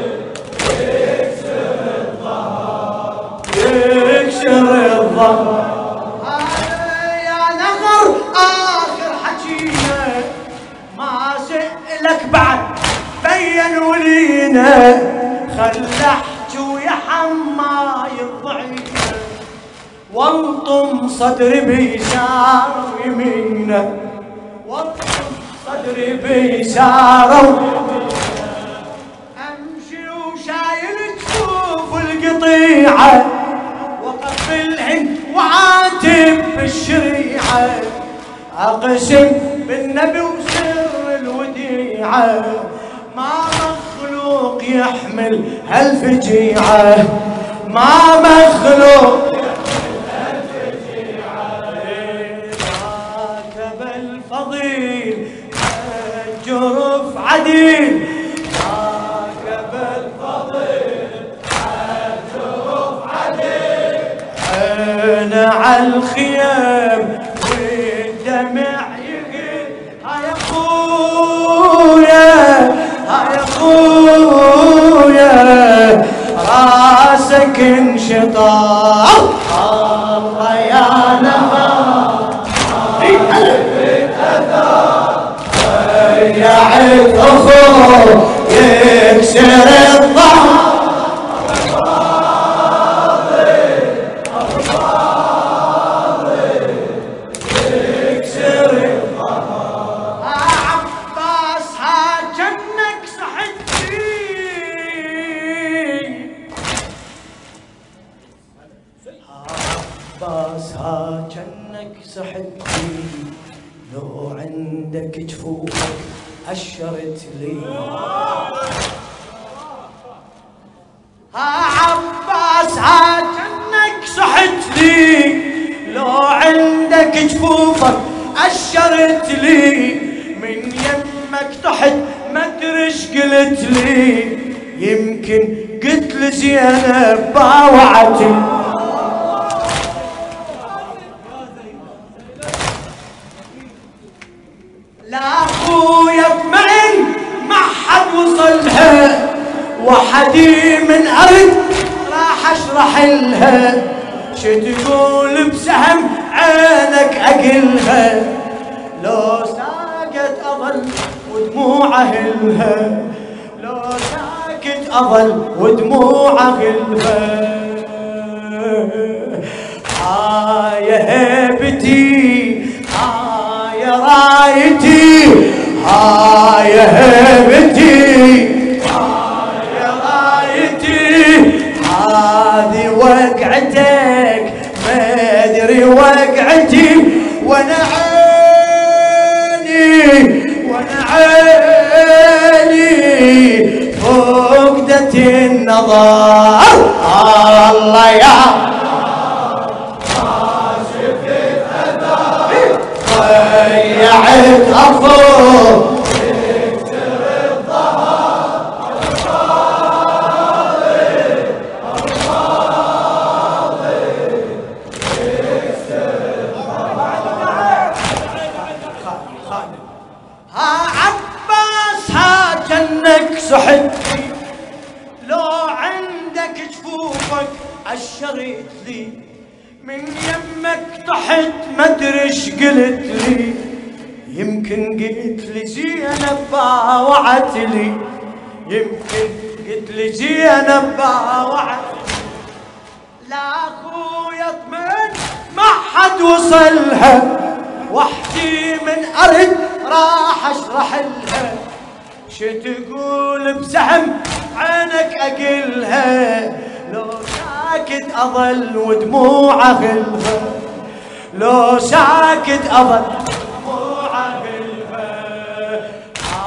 يكسر الظهر يكسر الظهر يا نهر اخر حكينا ما سألك بعد بين ولينا خل احكي ويا حماي الضعيفه والطم صدري بيساره ويمينه والطم صدري بيساره ويمينه امشي وشايل جفوف القطيعه وقف بالهند وعاتب بالشريعه اقسم بالنبي وسر الوديعه ما مخلوق يحمل هالفجيعه ما مخلوق يحمل هالفجيعه راكب الفضيل الجرف عديل راكب الفضيل الجرف عديل انا عالخيام والدمع يقل هاي اخويا هاي اخويا راسك انشطار الله يا نهار ضيعت اخوك يكسر الظهر عباس ها جنك صحتي لو عندك جفوفك أشرت لي ها عباس ها جنك صحت لي لو عندك جفوفك أشرت لي من يمك تحت ما ادري ايش قلت لي يمكن قلت لزينب باوعتي لا اخويا اطمئن ما حد وصلها وحدي من ارد راح اشرح لها شو تقول بسهم عينك اقلها لو ساكت اظل ودموع اهلها لو ساكت اظل ودموع اهلها ها يا هيبتي ها يا رايتي ها يا هيبتي ها يا رايتي هذه وقعتك ما ادري وقعتي وانا عيني وانا عيني فقدت النظر الله يا ضيعت اخوك يكسر الظهر الفاضل الفاضل يكسر الظهر ها عباس ها جنك صحتي لو عندك جفوفك عشرت لي من يمك تحت ما ادري ايش قلت لي يمكن قلت لي زينب باوعت لي يمكن قلت لي زينب باوعت لا اخويا اطمئن ما حد وصلها وحدي من ارد راح اشرح لها شو تقول بسهم عينك اقلها لو ساكت اظل ودموع اغلها لو ساكت اظل ودموع اغلها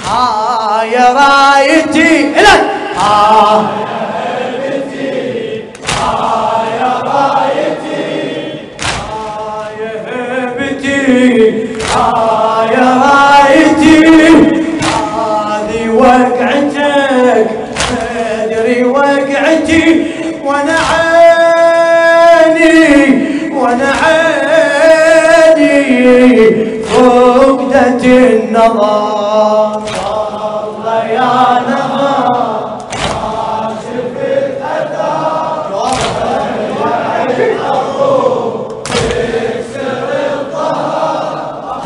ها يا رايتي لك ها يا هبتي ها يا رايتي ها يا هبتي ها يا رايتي هذه وقعتك ادري وقعتي وانا عيني وانا عيني فقدت النظر والله يا نظر عاشق الاثار تكسر الظهر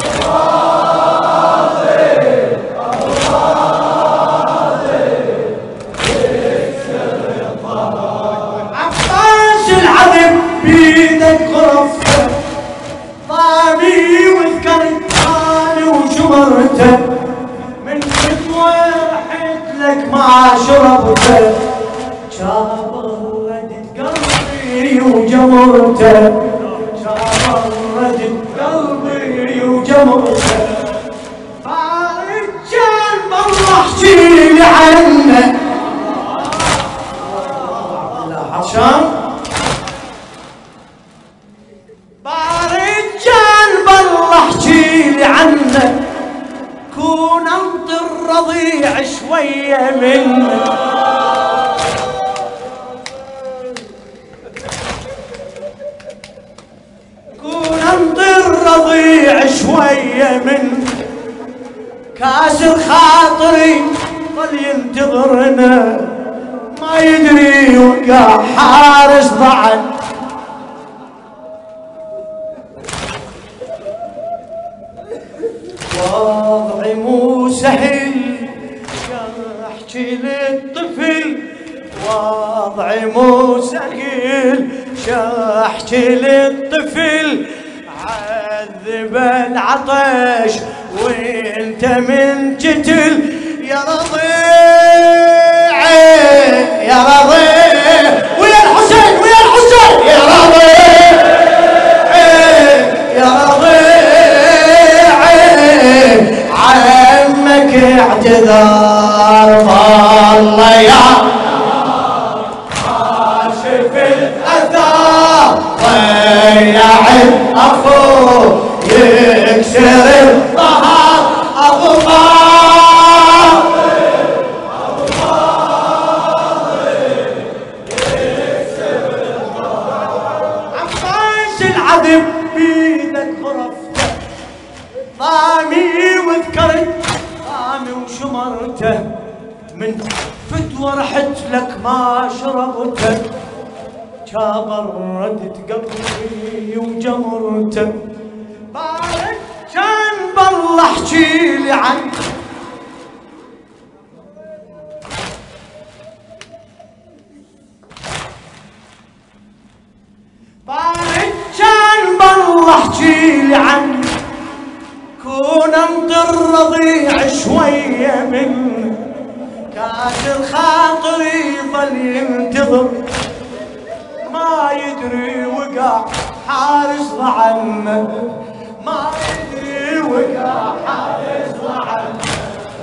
عباس العذب بيدك غرفته طامي وذكرت طامي وشمرته من فتوى رحت لك ما شربته شابر ردت قلبي وجمرته شابر ردت قلبي وجمرته فارج جنب الله احكي لي عنه عشان بارد جنب الله احكيلي عنه كون انطر رضيع شويه منه كون انطر رضيع شويه منه كاسر خاطري ظل ينتظرنا ما يدري وقع حارس ضعن وضعي مو سهل احكي للطفل وضعي مو سهل احكي للطفل عذب العطش وانت من جتل يا رضيع يا رضيع ويا الحسين ويا الحسين يا رضيع يا رضيع عمك اعتذار والله يا كاشف الاثار ضيع اخوه يكسر الظهر ابو العذب بيدك غرفته ضامي وذكرت ضامي وشمرته من فتوى رحت لك ما شربته جابر ردت قلبي وجمرته بارك جنب الله احكي لي عنك بارك جنب الله احكيلي عنك كون انطر رضيع شويه منه كاسر خاطري ظل ينتظر ما يدري وقع حارس ضعنه ما يدري وقع حارس ضعنه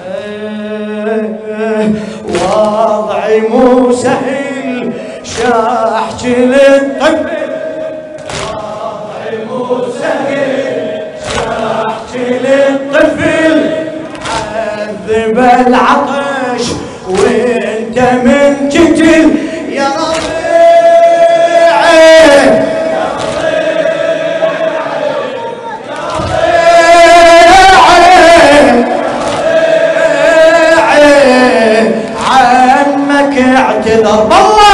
وضعي مو سهل شاحكي للطفل للطفل عذب العطش وانت من جتل يا رضيع يا رضيع عمك اعتذر بالله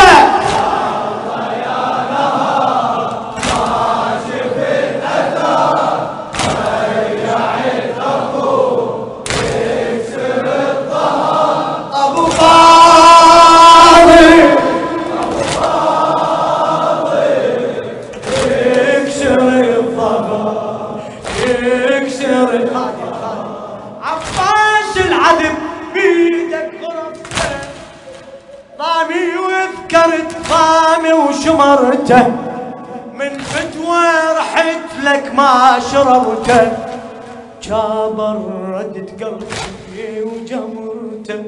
عباس العذب بيدك غرفته ضامي وذكرت ضامي وشمرته من فتوى رحت لك ما شربته جابر ردت قلبي جمرته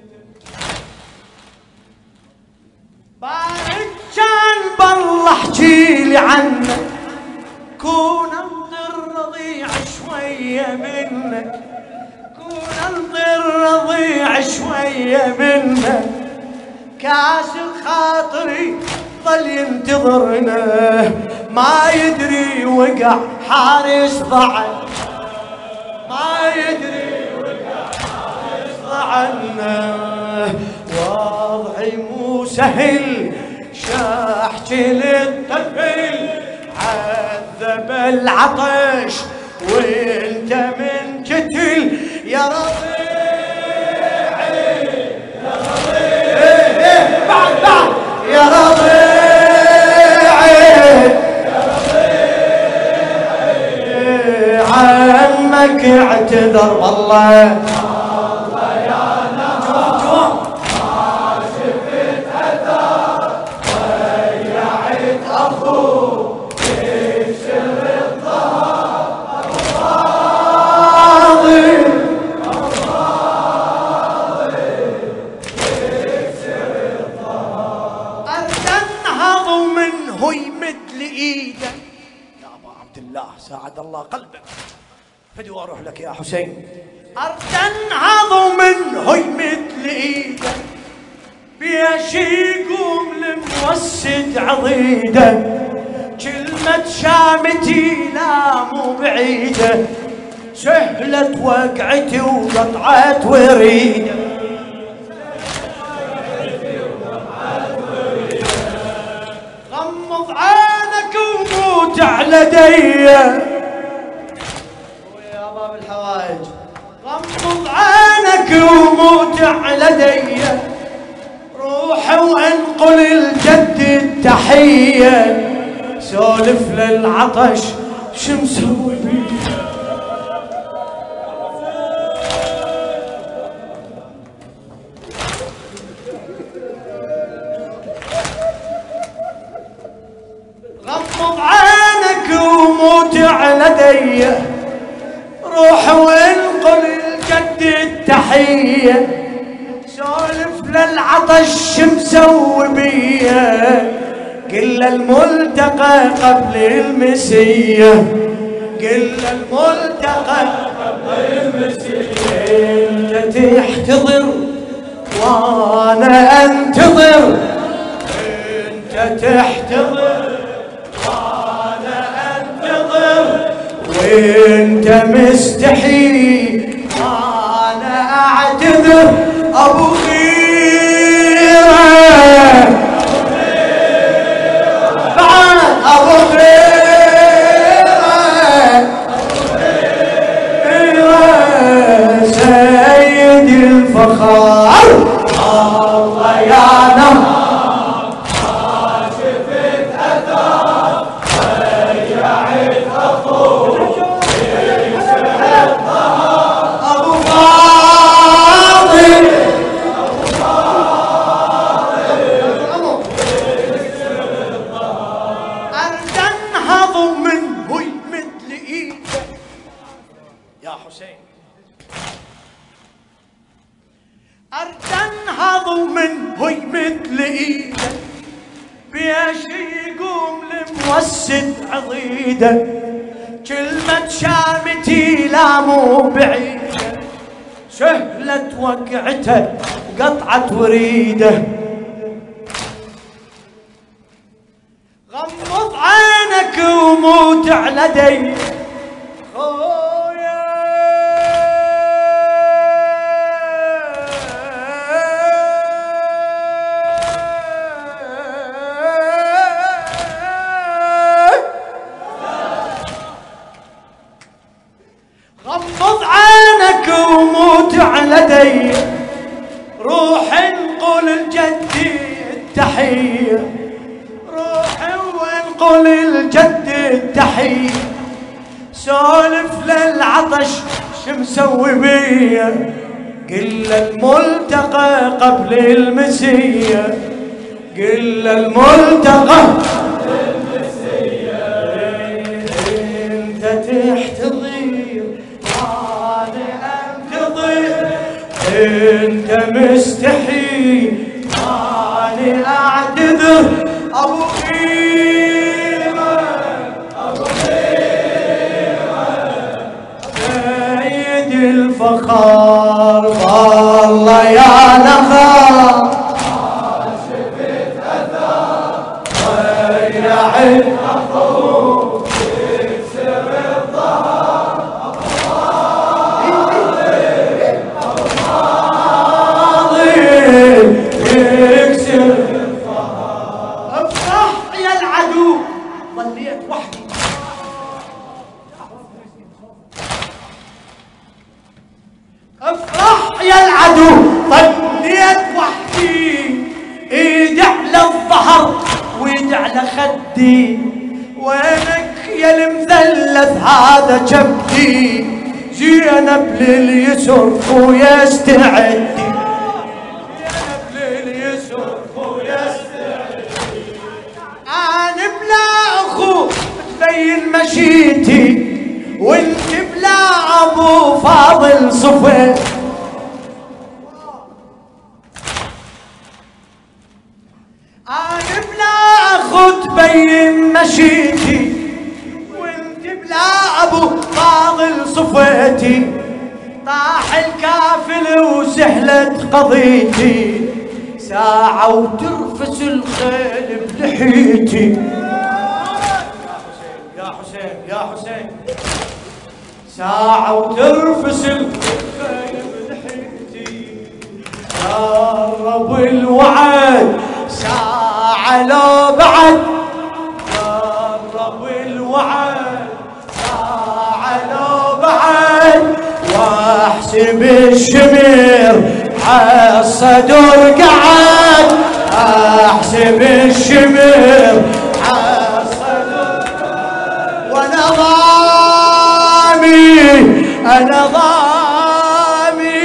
بارك كان بالله احجيلي عنك كون انظر رضيع شويه منك كون انظر رضيع شويه منك كاسر خاطري ظل ينتظرنا ما يدري وقع حارس ضعن ما يدري وقع حارس ضعنا وضعي مو سهل شاحكي للطفل عذب العطش وانت من كتل يا رضيعي يا رضيعي بعد بعد يا رضيعي يا رضيعي عمك اعتذر والله ساعد الله قلبك فدي واروح لك يا حسين ارد انهض منه مثل ايدك بيشي يقوم لموسد عضيده كلمة شامتي لا مو بعيده سهلت وقعتي وقطعت وريده غمض عينك وموت على ديه ويا باب الحوائج غمض عينك وموت على ديه روح وانقل الجد التحيه سولف للعطش شو مسوي بيه غمض عينك وموت على ديه روح وانقل الجد التحيه سولف للعطش مسوي بيه قل الملتقى قبل المسيه قل الملتقى قبل المسيه انت تحتضر وانا انتظر انت تحتضر وانا انتظر وانت مستحي انا اعتذر ابو غيره بعد ابو غيره سيد الفخار الله يا نهار موسد عضيده كلمة شامتي لا مو بعيدة سهلت وقعته وقطعت وريده غمض عينك وموت على دي غمض عينك وموت على دي روح انقل الجد التحية روح وانقل الجد التحية سولف للعطش شمسوي بيه قل الملتقى قبل المسية قل الملتقى قبل المسية انت تحتضر انت مستحي اني اعتذر ابو قيمه ابو قيمه سيد الفخار والله يا نخار شفت اثار ضيعت اخوك يكسر الظهر يكسر الظهر افرح يا العدو ظليت وحدي افرح يا العدو ظليت وحدي ايدي على الظهر وايدي على خدي وينك يا المثلث هذا جبدي زينب لليسر خويا استعدي زينب لليسر خويا استعدي انا بلا اخو تبين مشيتي وانت بلا ابو فاضل صفيت انا بلا اخو تبين مشيتي وانت بلا ابو فاضل صفيتي طاح الكافل وسهلت قضيتي ساعة وترفس الخيل بلحيتي يا حسين يا حسين ساعة وترفس الخيل بلحيتي قرب الوعد ساعة لو بعد قرب الوعد ساعة لو بعد واحسب الشمير عالصدر قعد احسب الشمير عالصدر وانا ضامي انا ضامي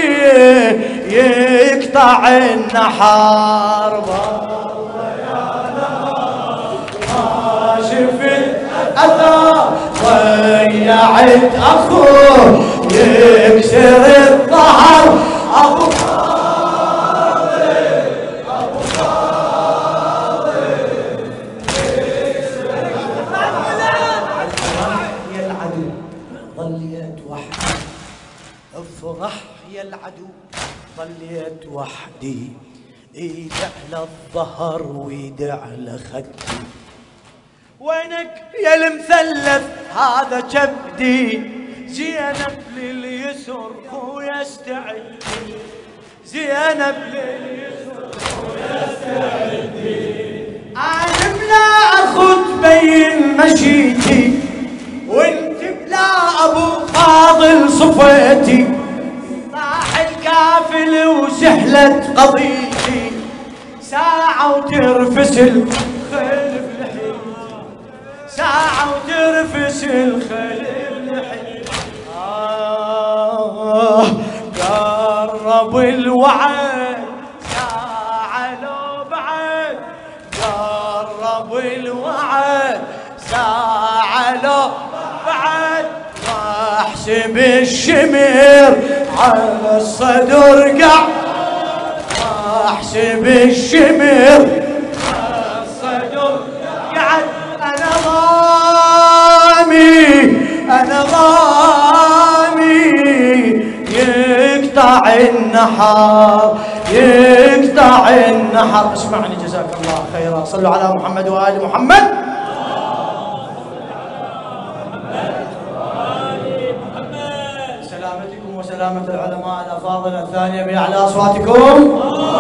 يقطع النحار والله يا نهار ما شفت اثر ضيعت اخوه يكسر الظهر ابو فاضل ابو فاضل يكسر الظهر يا العدو ظليت وحدي افرح يا العدو ظليت وحدي ايد على الظهر وايد على خدي وينك يا المثلث هذا كبدي زينب لليسر خويا استعدي زينب لليسر خويا استعدي انا بلا اخو تبين مشيتي وانت بلا ابو فاضل صفيتي طاح الكافل وسهلت قضيتي ساعة وترفس الخيل بلحيتي ساعة وترفس الخيل بلحيتي آه قرب الوعد ساعة لو بعد قرب الوعد ساعة لو بعد واحسب الشمير على الصدر قعد واحسب الشمير على الصدر قعد انا ضامي انا ضامي يقطع النحار يقطع النحر اسمعني جزاك الله خيرا صلوا على محمد وآل محمد سلامة العلماء الأفاضل الثانية بأعلى أصواتكم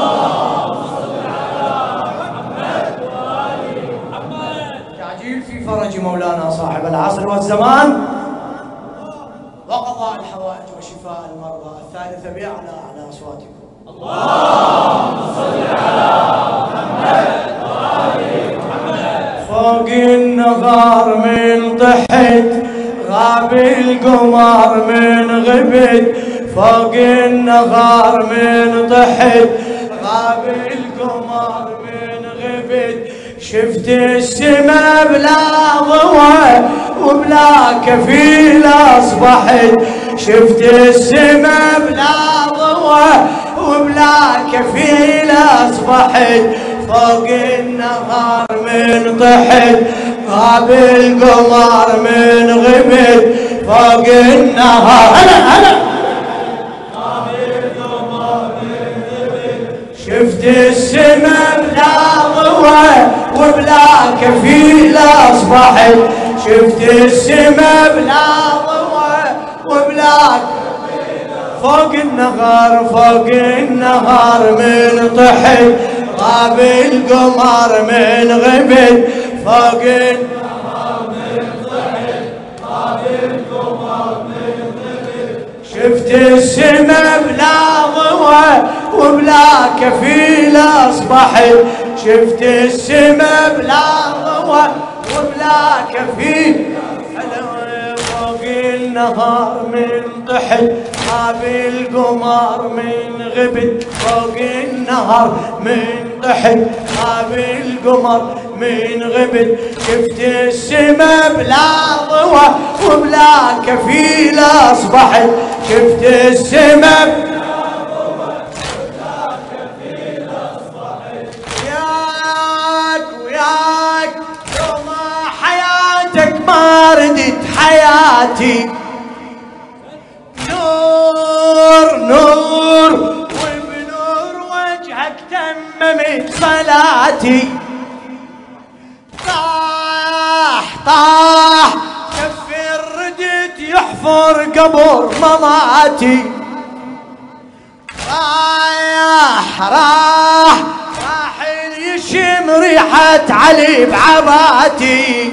تعجيل في فرج مولانا صاحب العصر والزمان وقضاء الحوائج وشفاء المرضى الثالثة بأعلى أعلى أصواتكم اللهم صل على محمد وآل محمد فوق النهار من ضحت غاب القمر من غبت فوق النهار من ضحت غاب القمر من غبت شفت السما بلا ضوء وبلا كفيل اصبحت شفت السما بلا ضوء كفيلة أصبحت فوق النهار من طحت غاب القمر من غبت فوق النهار هلا هلا غاب القمر من غبت شفت السما بلا ضوء وبلا كفيلة أصبحت شفت السما بلا ضوء وبلا فوق النهار فوق النهار من طحت غاب القمر من غبت فوق النهار من طحت غاب القمر من غبت شفت السما بلا ضوء وبلا كفيلة أصبحت شفت السما بلا ضوء وبلا كفيلة فوق النهار من طحت غاب القمر من غبت فوق النهار من طحت غاب القمر من غبت شفت السما بلا ضوء وبلا كفيلة أصبحت شفت السما بلا ضوء وبلا كفيلة أصبحت وياك وياك يوم حياتك ما ردت حياتي نور نور وبنور وجهك تممت صلاتي طاح طاح كف الردت يحفر قبر مماتي رايح راح راح يشم ريحة علي بعباتي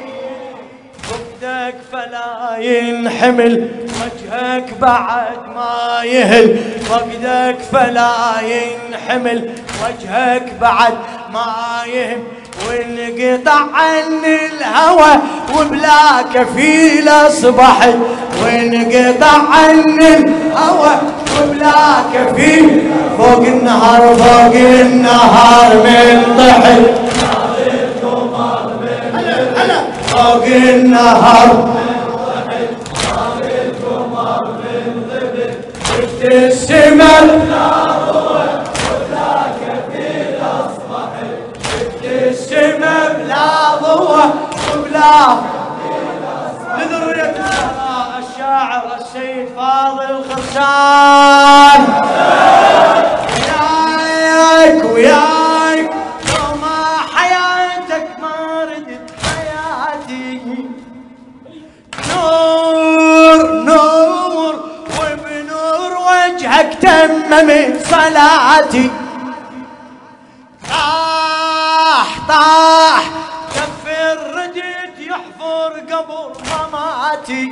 فقدك فلا ينحمل وجهك بعد ما يهل فقدك فلا ينحمل وجهك بعد ما يهم وانقطع عني الهوى وبلا كفيلة أصبحت وانقطع عني الهوى وبلا كفيلة فوق النهار فوق النهار من طحت فوق النهار السما بلا ضوء وبلا كفيلة أصبحت شفت السما بلا ضوء وبلا لذرية الشاعر السيد فاضل خرسان وياك وياك يوم حياتك ما ردت حياتي نور نور وجهك تممت صلاتي طاح طاح كف الردت يحفر قبر مماتي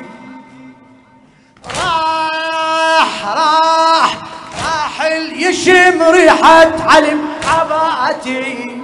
راح راح راح يشم ريحة علم عباتي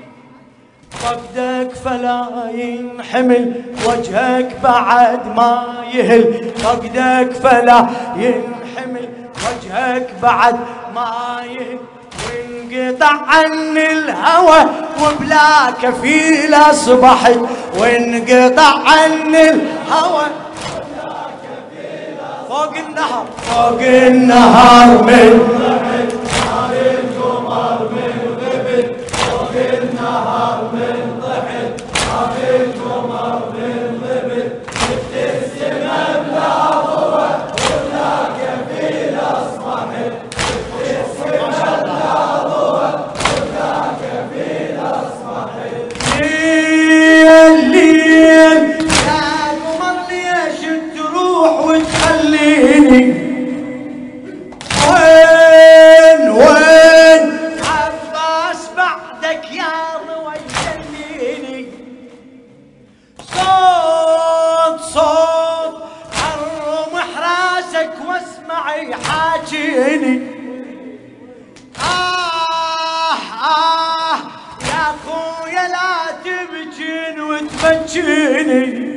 فقدك فلا ينحمل وجهك بعد ما يهل فقدك فلا ينحمل وجهك بعد ما يهل وانقطع عني الهوى وبلا كفيلة أصبحت وانقطع عني الهوى وبلا كفيلة فوق النهر فوق النهار من طحت غاب القمر من غبت فوق النهار من طحت غاب القمر من غبت شفت السما بلا ضوء وبلا كفيلة أصبحت شفت السما بلا ضوء وبلا كفيلة أصبحت ليل ليل يا قمر ليش تروح وتخليني وين وين عباس بعدك يا ضوى يجنيني صوت صوت حرم حراسك واسمعي حاجيني آه آه يا خويا لا تبجين وتبجيني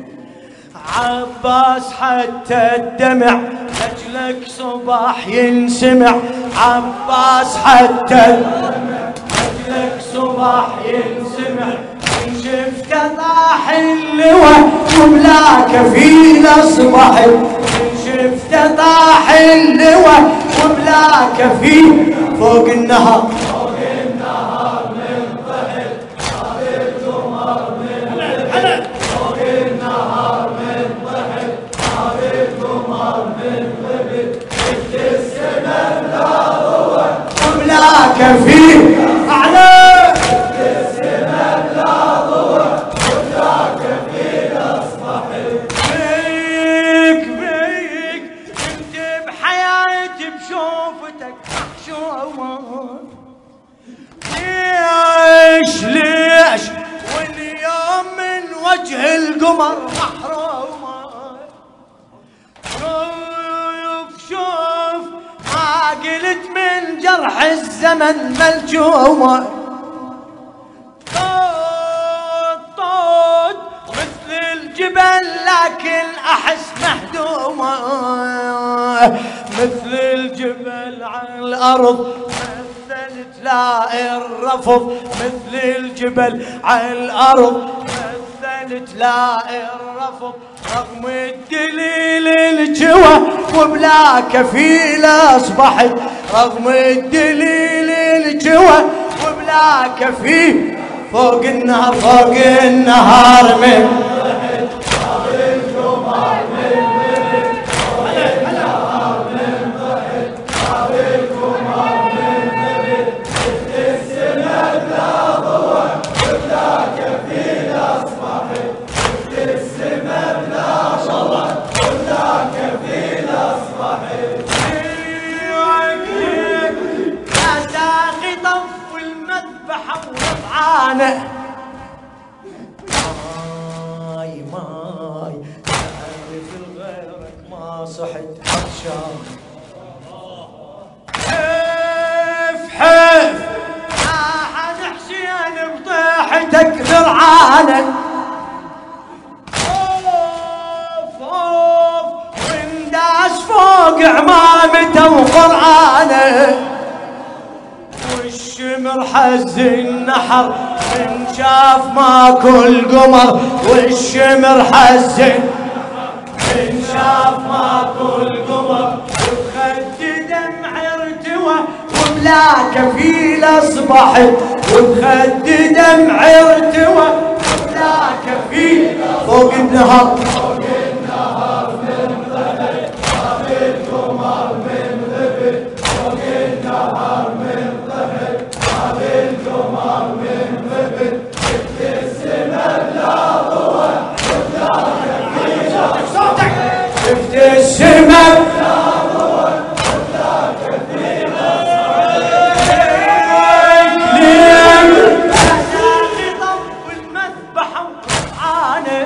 عباس حتى الدمع أجلك صباح ينسمع عباس حتى الدمع أجلك صباح ينسمع إن شفت طاح اللوى وبلا كفيلة أصبحت إن شفت شفته طاح اللوى وبلا كفي فوق النهر فوق النهر من ضحك طاب القمر من ضحك فوق النهر من ضحك طاب القمر من ضحك شفت السماء بلا ضوء وبلا كفي أعلى شفت السماء بلا ضوء وبلا كفي أصبحت بيك بيك كنت بحياتي بشوفتك محشومة ليش ليش واليوم من وجه القمر محرومة شوف شوف ما قلت من جرح الزمن ملجومة طوط طوط مثل الجبل لكن أحس مهدومة مثل الجبل على الأرض مثلت تلاقي الرفض مثل الجبل على الأرض مثلت تلاقي الرفض رغم الدليل الجوى وبلا كفيل أصبحت رغم الدليل الجوى وبلا كفيل فوق النهر فوق النهر من ضحك طاب القمر من ضحك فوق النهر من ضحك طاب القمر من ضحك شفت السماء بلا ضوء وبلا كفيل أصبحت شفت السماء بلا ضوء وبلا كفيل أصبحت يا ساقي طف المذبحة ورفعانه ماي ماي تعرف لغيرك ما صحت عطشان حيف حيف أحد حسين بطيحتك ذرعانه اوف اوف وانداس فوق عمامته وقرعانه والشمر حز النحر من شاف ماكو القمر والشمر حز من شاف ماكو القمر وبخد دمع ارتوى وبلا كفيل اصبحت وبخد دمع ارتوى وبلا كفيل فوق النهر فوق النهر من ضحك طاب القمر من ضحك فوق النهر من ضحك طاب القمر من ضحك شفت السماء بلا ضوء وبلا كفيل صوتك شفت السماء بلا ضوء وبلا كفيل ليل يا ساقي طف المذبحة وقطعانه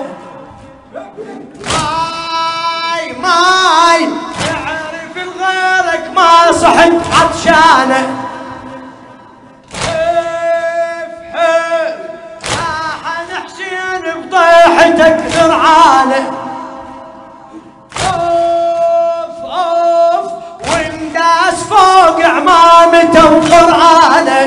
ماي ماي تعرف لغيرك ما صحت عطشانه حيف حيف أحد حسين بطيحتك ذرعانه اوف اوف وانداس فوق عمامته وقرعانه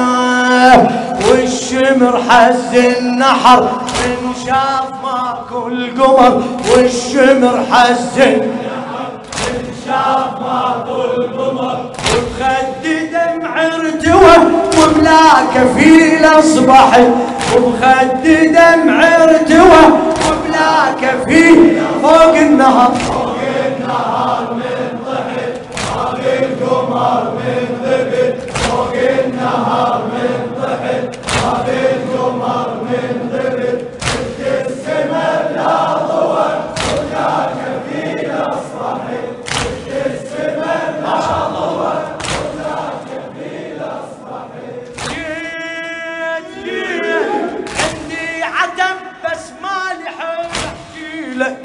والشمر حز النحر من شاف ماكو القمر والشمر حز النحر من شاف ماكو القمر وبخد دمع ارتوى وبلا كفيل اصبحت وبخد دمع ارتوى وبلا كفيل فوق النهر فوق النهر من ضحك طاب القمر من ضحك فوق النهر من ضحك طاب القمر من ضحك شفت السماء بلا ضوء وبلا كفيل اصبحت شفت السماء بلا ضوء وبلا كفيل اصبحت جيت جيت عندي عدم بس مالي حيل احكي لك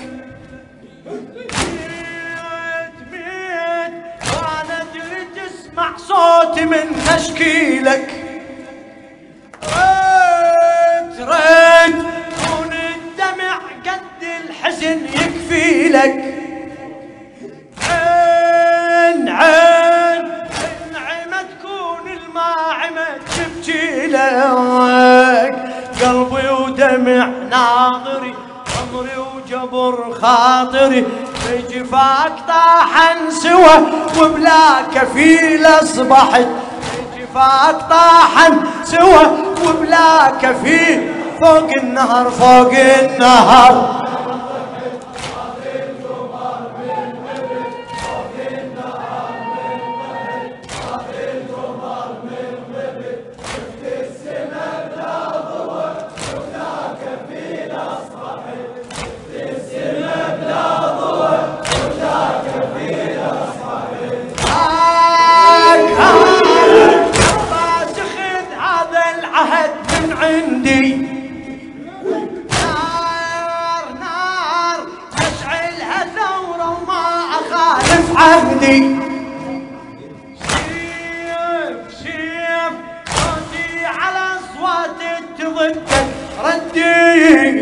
ميت ميت وانا ادري تسمع صوتي من تشكيلك ريت ريت كون الدمع قد الحزن يكفي لك عين عين النعمة تكون الماعمة تبكي لك قلبي ودمع ناظري عمري وجبر خاطري جفاك طاحن سوى وبلا كفيل اصبحت، جفاك طاحن سوى وبلا كفيل، فوق النهر فوق النهر عندي نار نار أشعلها ثورة وما أخالف عهدي، سيف سيف صوتي على أصوات تضدك ردي،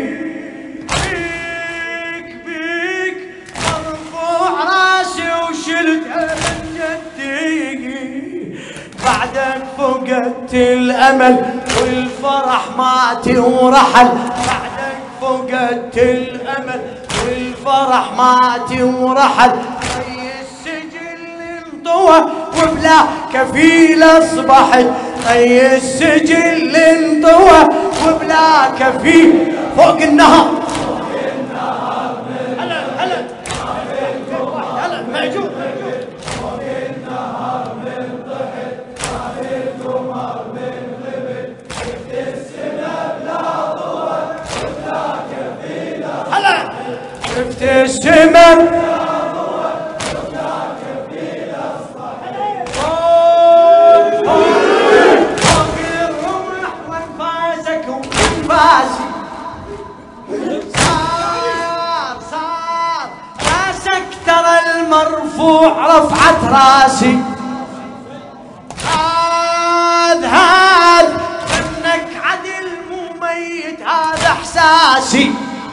بيك بيك مرفوع راسي وشلتها من جدي، بعدك فقدت الأمل والفرح ماتي ورحل، بعدك فقدت الأمل والفرح ماتي ورحل، زي السجل انطوى وبلا كفيل أصبحت، زي السجل انطوى وبلا كفيل، فوق النهر هلا هلا هلا معجون فوق النهر من ضحك القمر من غبن، شفت السما بلا ضوء وبلا كفيل، هلا شفت السما بلا ضوء وبلا كفيل اصبحت، فوق فوق الرمح وانفاسك وانفاسي، صار صار راسك ترى المرفوع رفعت راسي، هذا انك عدل مو ميت هذا احساسي،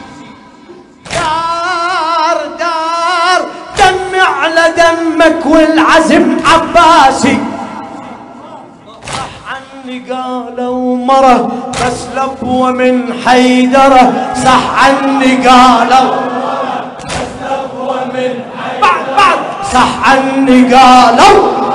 دار دار دمي على دمك والعزم عباسي، صح عني قالوا مره بس لبوه من حيدره، صح عني قالوا بس لبوه من حيدره، بعد بعد صح عني قالوا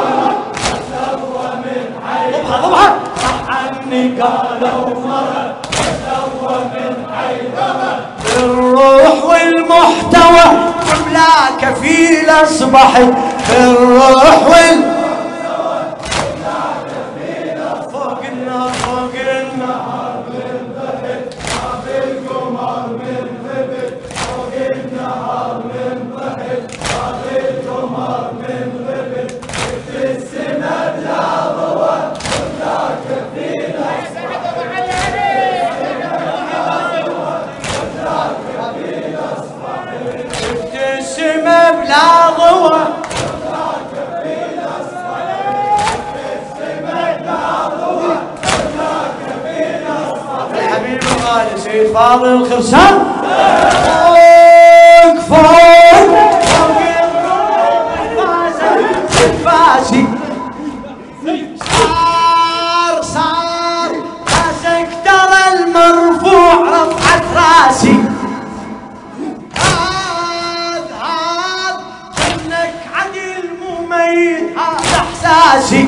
ضبها صح عني قالوا مرة تسوى من حيدرة، بالروح والمحتوى وبلا كفيل أصبحت، بالروح والمحتوى وبلا كفيل أصبحت، فوق النهر فوق النهر من ضحك طاب القمر من غبن، فوق النهر من ضحك طاب القمر من غبن، شفت السما بلا ضوء وبلا كفيل أصبحت، شفت السما بلا ضوء وبلا كفيل أصبحت، شفت السما بلا ضوء وبلا كفيل أصبحت، الحبيب الغالي سيد فاضل خرسان، فوق فوق فوق الرمح انفاسي، صار صار راسك ترى المرفوع رفعت راسي، هذا هذا انك عدل مو ميت هذا احساسي،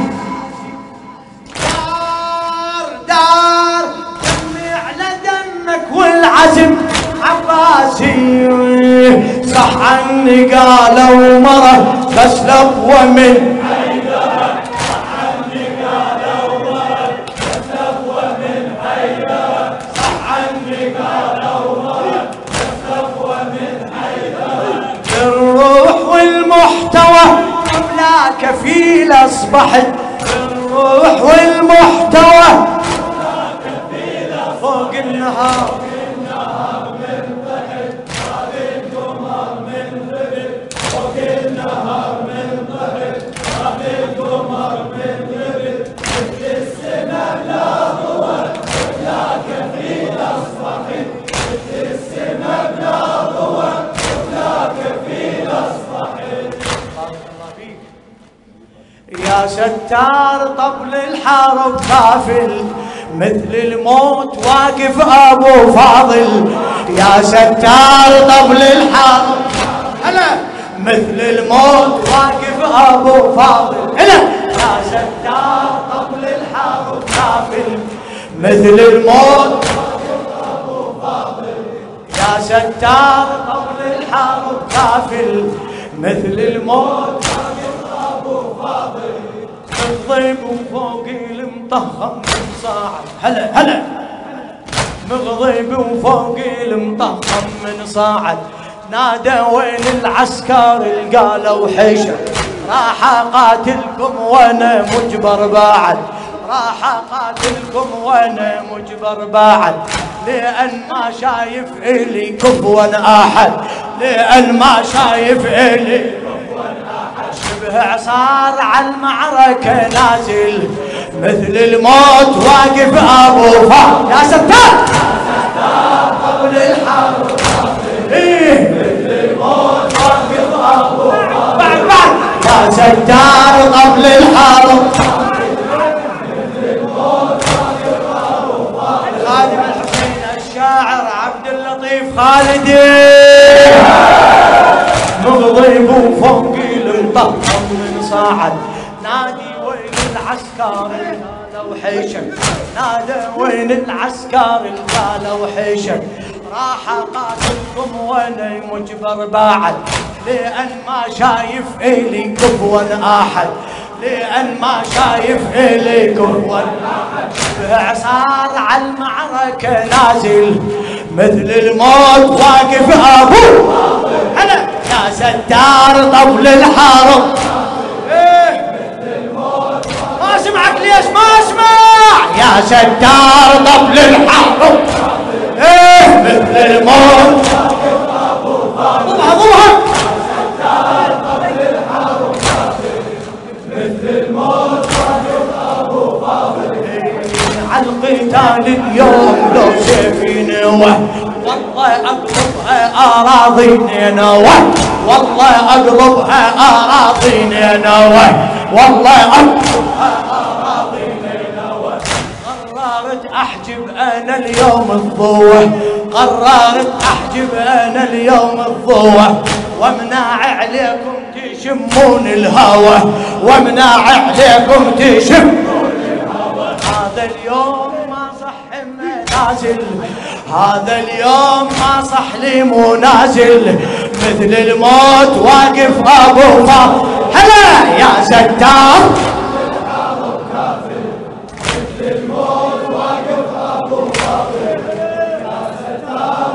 دار دار دمي على دمك والعزم عباسي، صح عني قالوا مره بس لبوه من حيدره، صح عني قالوا مره بس لبوه من حيدره، صح عني قالوا مره بس لبوه من حيدره، بالروح والمحتوى وبلا كفيل اصبحت، بالروح والمحتوى وبلا كفيل اصبحت، فوق النهار من ضحك طاب القمر من غبن، فوق النهر من ضحك طاب القمر من غبن، شفت السما بلا ضوء وبلا كفيل أصبحت، شفت السما بلا ضوء وبلا كفيل أصبحت، يا ستار طبل الحرب كافل مثل الموت واقف ابو فاضل، يا ستار طبل الحرب هلا مثل الموت واقف ابو فاضل هلا يا ستار طبل الحرب كافل مثل الموت واقف ابو فاضل يا ستار طبل الحرب كافل مثل الموت واقف ابو فاضل الضيب وفوق المطخم من صاعد هلا هلا مغضب وفوق المطخم من صاعد نادى وين العسكر قالوا حشر راح اقاتلكم وانا مجبر بعد راح اقاتلكم وانا مجبر بعد لان ما شايف الي كفوا احد لان ما شايف الي كفوا احد شبه عصار على المعركه نازل مثل الموت واقف ابو فهد يا ستار قبل الحرب ايه مثل الموت واقف ابو فهد بعد بعد يا ستار قبل الحرب مثل الموت واقف ابو فهد خادم الحسين الشاعر عبد اللطيف خالدي مغضب وفوق المطخم من صاعد نادي وين العسكر قالوا حشر نادى وين العسكر قالوا حشر راح اقاتلكم وانا مجبر بعد لان ما شايف الي كفوا احد لان ما شايف الي كفوا احد شبه عصار على المعركه نازل مثل الموت واقف ابو هلا يا ستار طبل الحرب ما اسمعك ليش ما اسمع يا ستار طبل الحرب ايه مثل الموت ضبها ضبها ستار طبل الحرب مثل الموت ابو فاضل على القتال اليوم لو سيفي نوه والله اقلبها اراضيني نوه والله اقلبها اراضيني نوه والله اقلبها اراضيني نوه قررت احجب انا اليوم الضوء قررت احجب انا اليوم الضوء وامنع عليكم تشمون الهوى وامنع عليكم تشمون الهوى هذا اليوم ما صح نازل هذا اليوم ما صح لي مو نازل مثل الموت واقف ابو فاضل هلا يا ستار مثل الموت واقف ابو فاضل يا ستار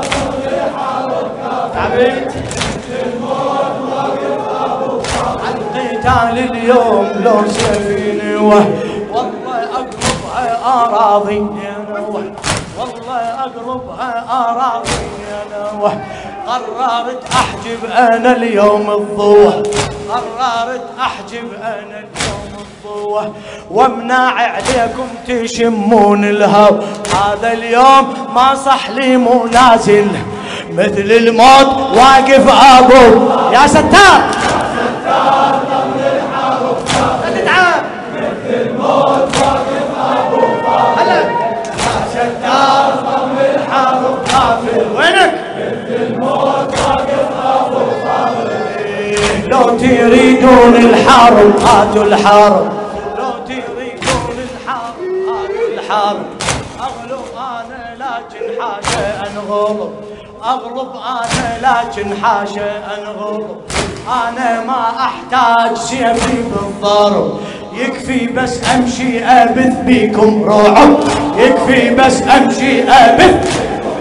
مثل الموت واقف ابو فاضل القتال اليوم لو سفينه والله اقلبها اراضي نوه والله اقلبها اراضي نوه قررت احجب انا اليوم الضوء قررت احجب انا اليوم الضوء وامنع عليكم تشمون الهوى هذا اليوم ما صح لي مو نازل مثل الموت واقف ابو يا ستار يا ستار قبل الحرب تتعب مثل الموت واقف ابو هلا يا ستار قبل الحرب كافر وينك مثل الموت واقف ابو فاضل لو تريدون الحرب هاتوا الحرب لو تريدون الحرب هاتوا الحرب اغلب انا لكن حاشا انغلب اغلب انا لكن حاشا انغلب انا ما احتاج سيفي بالضرب يكفي بس امشي ابث بيكم رعب يكفي بس امشي ابث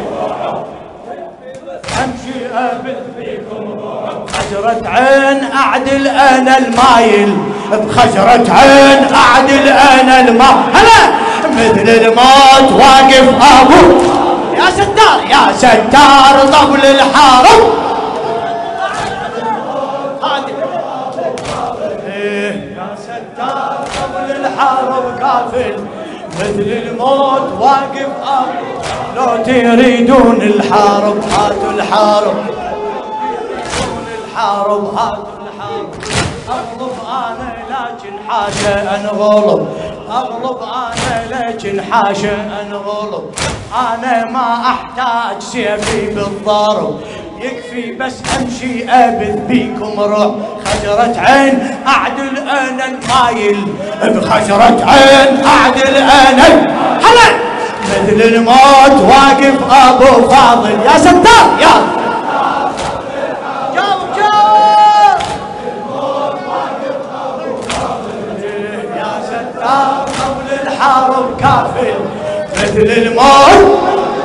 امشي ابث بيكم رعب خجرة عين اعدل انا المايل بخجرة عين اعدل انا المايل هلا مثل الموت واقف ابو يا ستار يا ستار طبل الحرب إيه يا ستار طبل الحرب كافل مثل الموت واقف ابو لو تريدون الحرب هاتوا الحرب تريدون الحرب هاتوا الحرب اغلب انا لكن حاشا انغلب اغلب انا لكن حاشا انغلب انا ما احتاج سيفي بالضرب يكفي بس امشي ابث بيكم روح. خجرة عين اعدل انا المايل، بخجرة عين اعدل انا هلا مثل الموت واقف ابو فاضل. يا ستار يا جاوب جاوب يا ستار قبل الحرب كافل مثل الموت.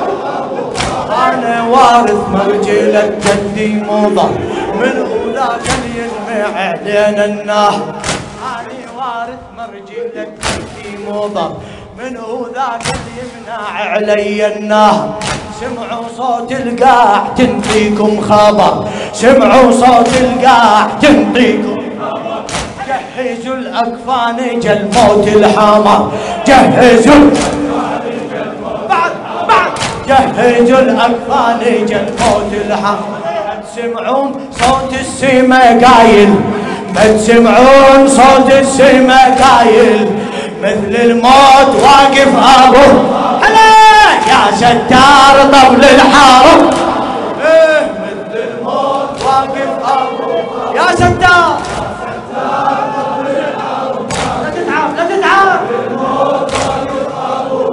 انا وارث مرجلة جدي مضى من ذاك اللي يجمع علينا النهر. انا وارث مرجلة جدي مضى من ذاك اللي يمنع علي النهر. سمعوا صوت القاع تنطيكم خبر، سمعوا صوت القاع تنطيكم خبر. جهزوا الاكفان جل موت الحمر، جهزوا بعد بعد جهزوا الاكفان جل موت الحمر. ما تسمعون صوت السما قايل، ما تسمعون صوت السما قايل مثل الموت واقف ابو هلا يا ستار طبل الحرب. ايه مثل الموت واقف ابو يا ستار طبل الحرب. لا تتعب لا تتعب الموت واقف ابو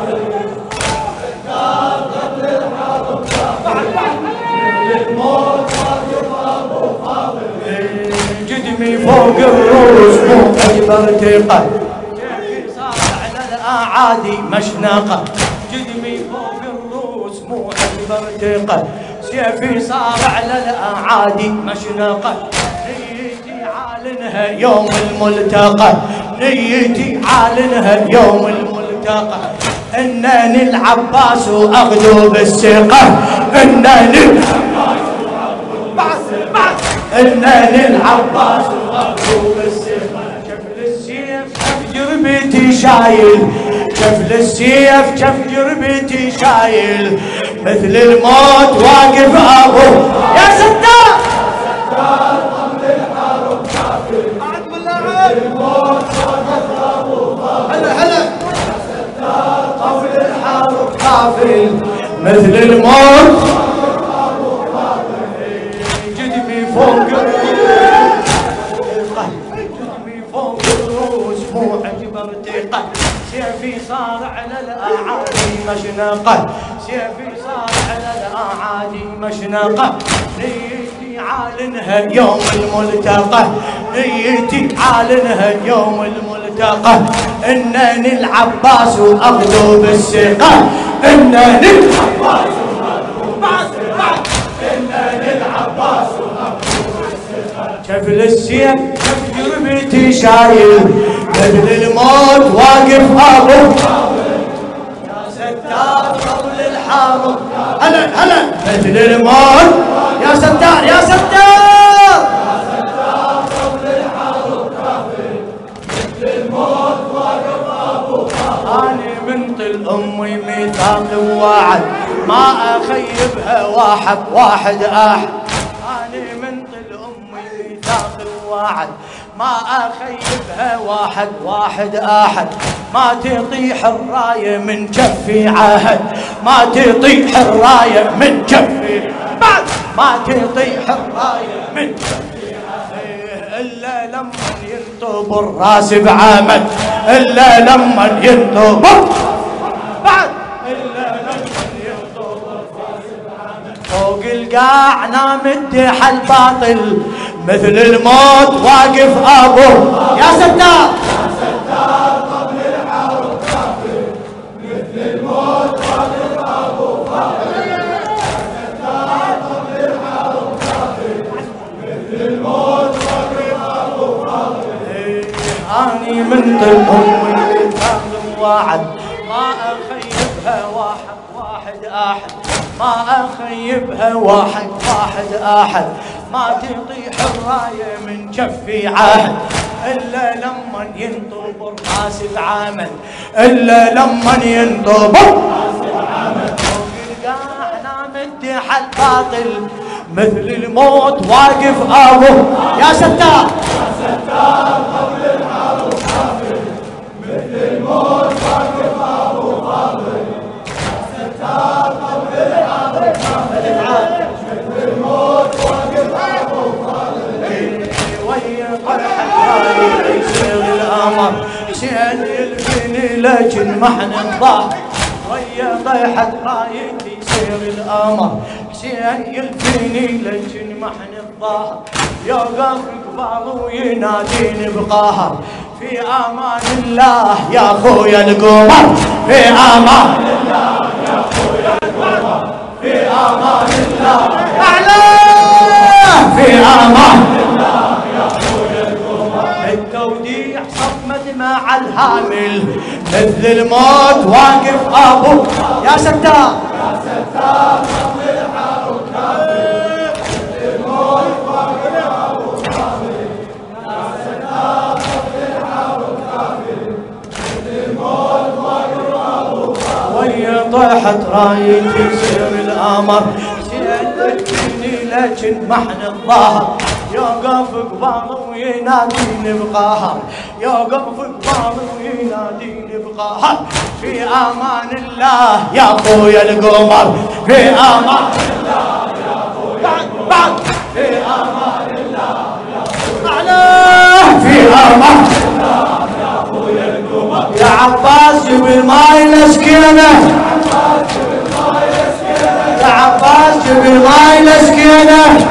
ستار طبل الحرب. بعد بعد مثل الموت واقف ابو فاضل. جدمي فوق الروس مو اكبر ثقه عادي مشنقة. جدمي فوق الروس مو أكبر ثقة، سيفي صار على الأعادي مشنقة. نيتي عالنها يوم الملتقى، نيتي عالنها يوم الملتقى. إنني العباس وأخذوا بالثقة، إنني العباس بعد بعد إنني العباس وأخذوا بالثقة. شكل السيف جربتي شايل، شفل السيف شف جربتي شايل مثل الموت واقف ابو يا ستار. ستار طبل الحرب كافل بعد بالله الموت واقف ابو هلا هلا. ستار طبل الحرب كافل مثل الموت واقف ابو جدمي فوق جدمي فوق الروس مو عجبر ثقة. سيفي صار على الأعادي مشنقة، سيفي صار على الأعادي مشنقة. نيتي عالنها يوم الملتقى، نيتي عالنها يوم الملتقى. إنني العباس وأخذوا بالثقة، إنني العباس وأخذوا بالثقة، إنني العباس وأخذوا بالثقة. شفل السيف شف جربتي شايل مثل الموت واقف ابو يا ستار طبل الحرب. هلا هلا مثل الموت يا ستار يا ستار يا ستار طبل الحرب مثل الموت واقف ابو. اني بنت الامي ميثاق ووعد ما اخيبها واحد واحد احد. اني بنت الامي ميثاق ووعد ما اخيبها واحد واحد احد. ما تطيح الرايه من كفي عهد، ما تطيح الرايه من كفي بعد ما تطيح الرايه من كفي عهد. الا لما ينطب الراس بعمد، الا لما ينطب بعد الا لما ينطب الراس بعمد. فوق القاع نام الدحى الباطل مثل الموت واقف ابو يا ستار. يا ستار طبل الحرب كافل مثل الموت واقف ابو فاضل. يا ستار طبل الحرب كافل مثل الموت واقف ابو فاضل. اني من امي كان وعد ما اخيبها واحد واحد احد، ما اخيبها واحد واحد احد. ما تطيح الرايه من كفي عهد الا لما ينطب الراس بعمل، الا لما ينطب الراس بعمل. فوق القاع نام الدحى الباطل مثل الموت واقف ابو يا ستار. يا ستار قبل الحرب كافل مثل الموت واقف ابو فاضل. يا ستار قبل الحرب كافل مثل حسين يلفيني لكن محن الضاع ويا طيحة رايتي يصير القمر حسين يلفيني لكن محن الظهر يوقف قبال ويناديني بقهر في امان الله يا اخويا القمر في امان الله يا اخويا القمر في امان الله اعلى في امان الله يا اخويا القمر التوديع صمد مع الهامل مثل الموت واقف ابوك يا ستار يا ستار صمد الحارب كامل مثل الموت واقف ابوك كامل يا ستار صمد الحارب كامل مثل الموت واقف ابوك كامل ويا طيحت رايتي يصير القمر يدكني لكن محن الظهر يوقف قبال ويناديني بقهر يوقف قبال ويناديني بقهر في امان الله يا اخويا القمر في امان الله يا اخويا بعد في امان الله يا اخويا في امان الله يا اخويا القمر يا عباس جيب الماي لسكينه يا عباس جيب الماي لسكينه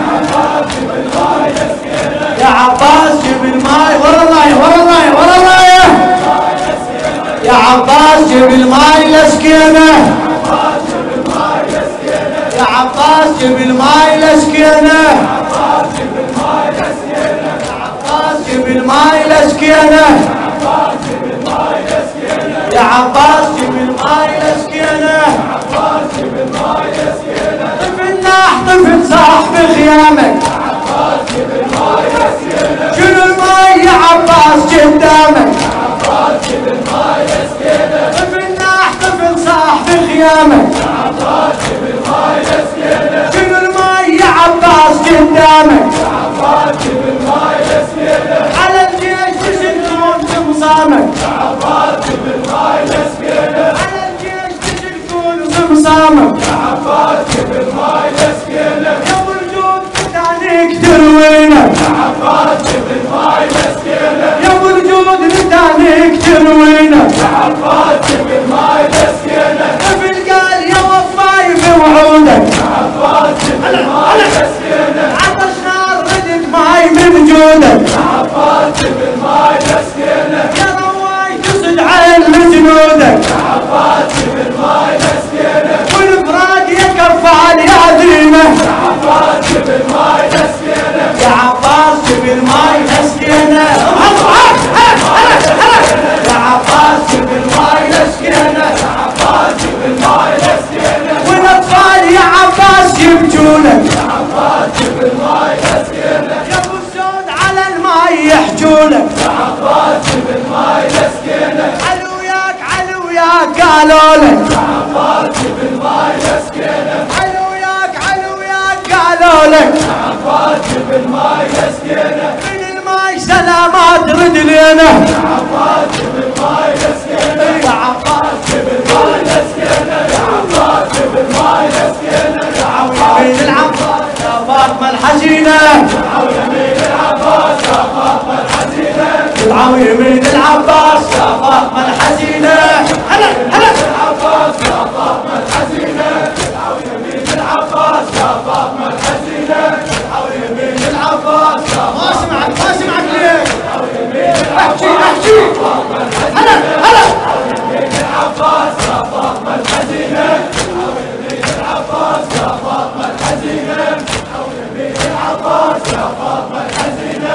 يا عباس جيب الماي ورا الرايه ورا الرايه ورا الرايه يا عباس جيب الماي لسكينه يا عباس جيب الماي لسكينه يا عباس جيب الماي لسكينه يا عباس جيب الماي لسكينه طفل ناح طفل صاح بخيامك شنو الماي يا عباس قدامك طفل ناح طفل صاح بخيامك شنو الماي يا عباس قدامك على الجيش تشلكون بمصامك على الجيش تشلكون بمصامك يا ولجود ثانيك تروينك يا ولجود ثانيك تروينك طفل قال يا وفاي بوعودك عطش نار ردك ماي من جودك يا رواي تصد عين لجنودك والفراد يا كفال يا دينه يا عباس جيب الماي لسكينه يا عباس جيب الماي لسكينه والاطفال يا عباس يبجونك يا ابو السود على الماي يحجونك علو وياك علو وياك قالوا لك علو وياك علو وياك قالوا لك من الماي سلامات رد لينا يا عباس جيب الماي لسكينه يا عباس جيب الماي لسكينه يا عباس جيب الماي لسكينه يا عباس يمين العباس يا فاطمه الحزينه ادعوا يمين العباس يا فاطمه الحزينه ادعوا يمين العباس يا فاطمه الحزينه هلا هلا العباس يا فاطمه الحزينه ادعوا يمين العباس يا فاطمه الحزينه ادعوا يمين العباس ما سمعك ما سمعك ليه احكي احكي هلا هلا يمين العباس يا فاطمه الحزينه ادعوا يمين العباس يا فاطمه الحزينه ادعوا يمين العباس يا فاطمه الحزينه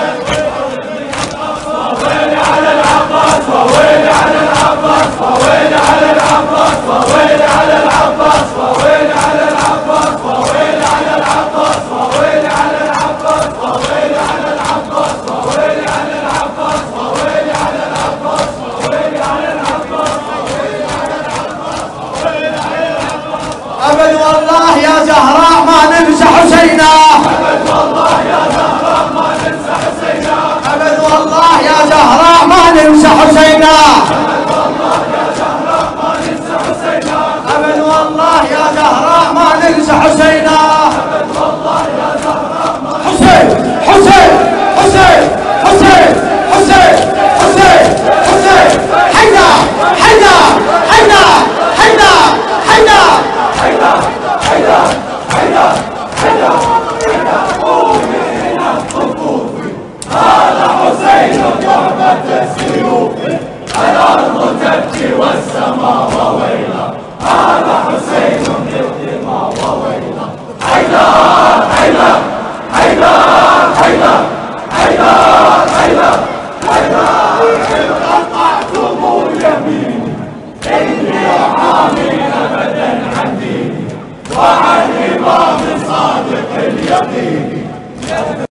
وويلي على العباس وويلي على العباس وويلي على العباس وويلي على العباس وويلي على العباس وويلي على العباس وويلي على العباس وويلي على العباس وويلي على العباس وويلي على العباس وويلي على العباس وويلي على العباس وويلي على العباس أبد والله يا زهراء ما ننسى حسينا أبد والله يا زهراء ما ننسى حسينا أبد والله يا زهراء ما ننسى حسينا أبد والله يا زهراء ما ننسى حسينا أبد والله يا زهراء ما حسين حسين حسين حسين حسين حسين حسين والسماء وويله، هذا حسين بالدماء وويله. حيدر حيدر حيدر حيدر حيدر حيدر حيدر قطعتم يميني إني حامي أبدا عن ديني وعن إمام صادق اليقين.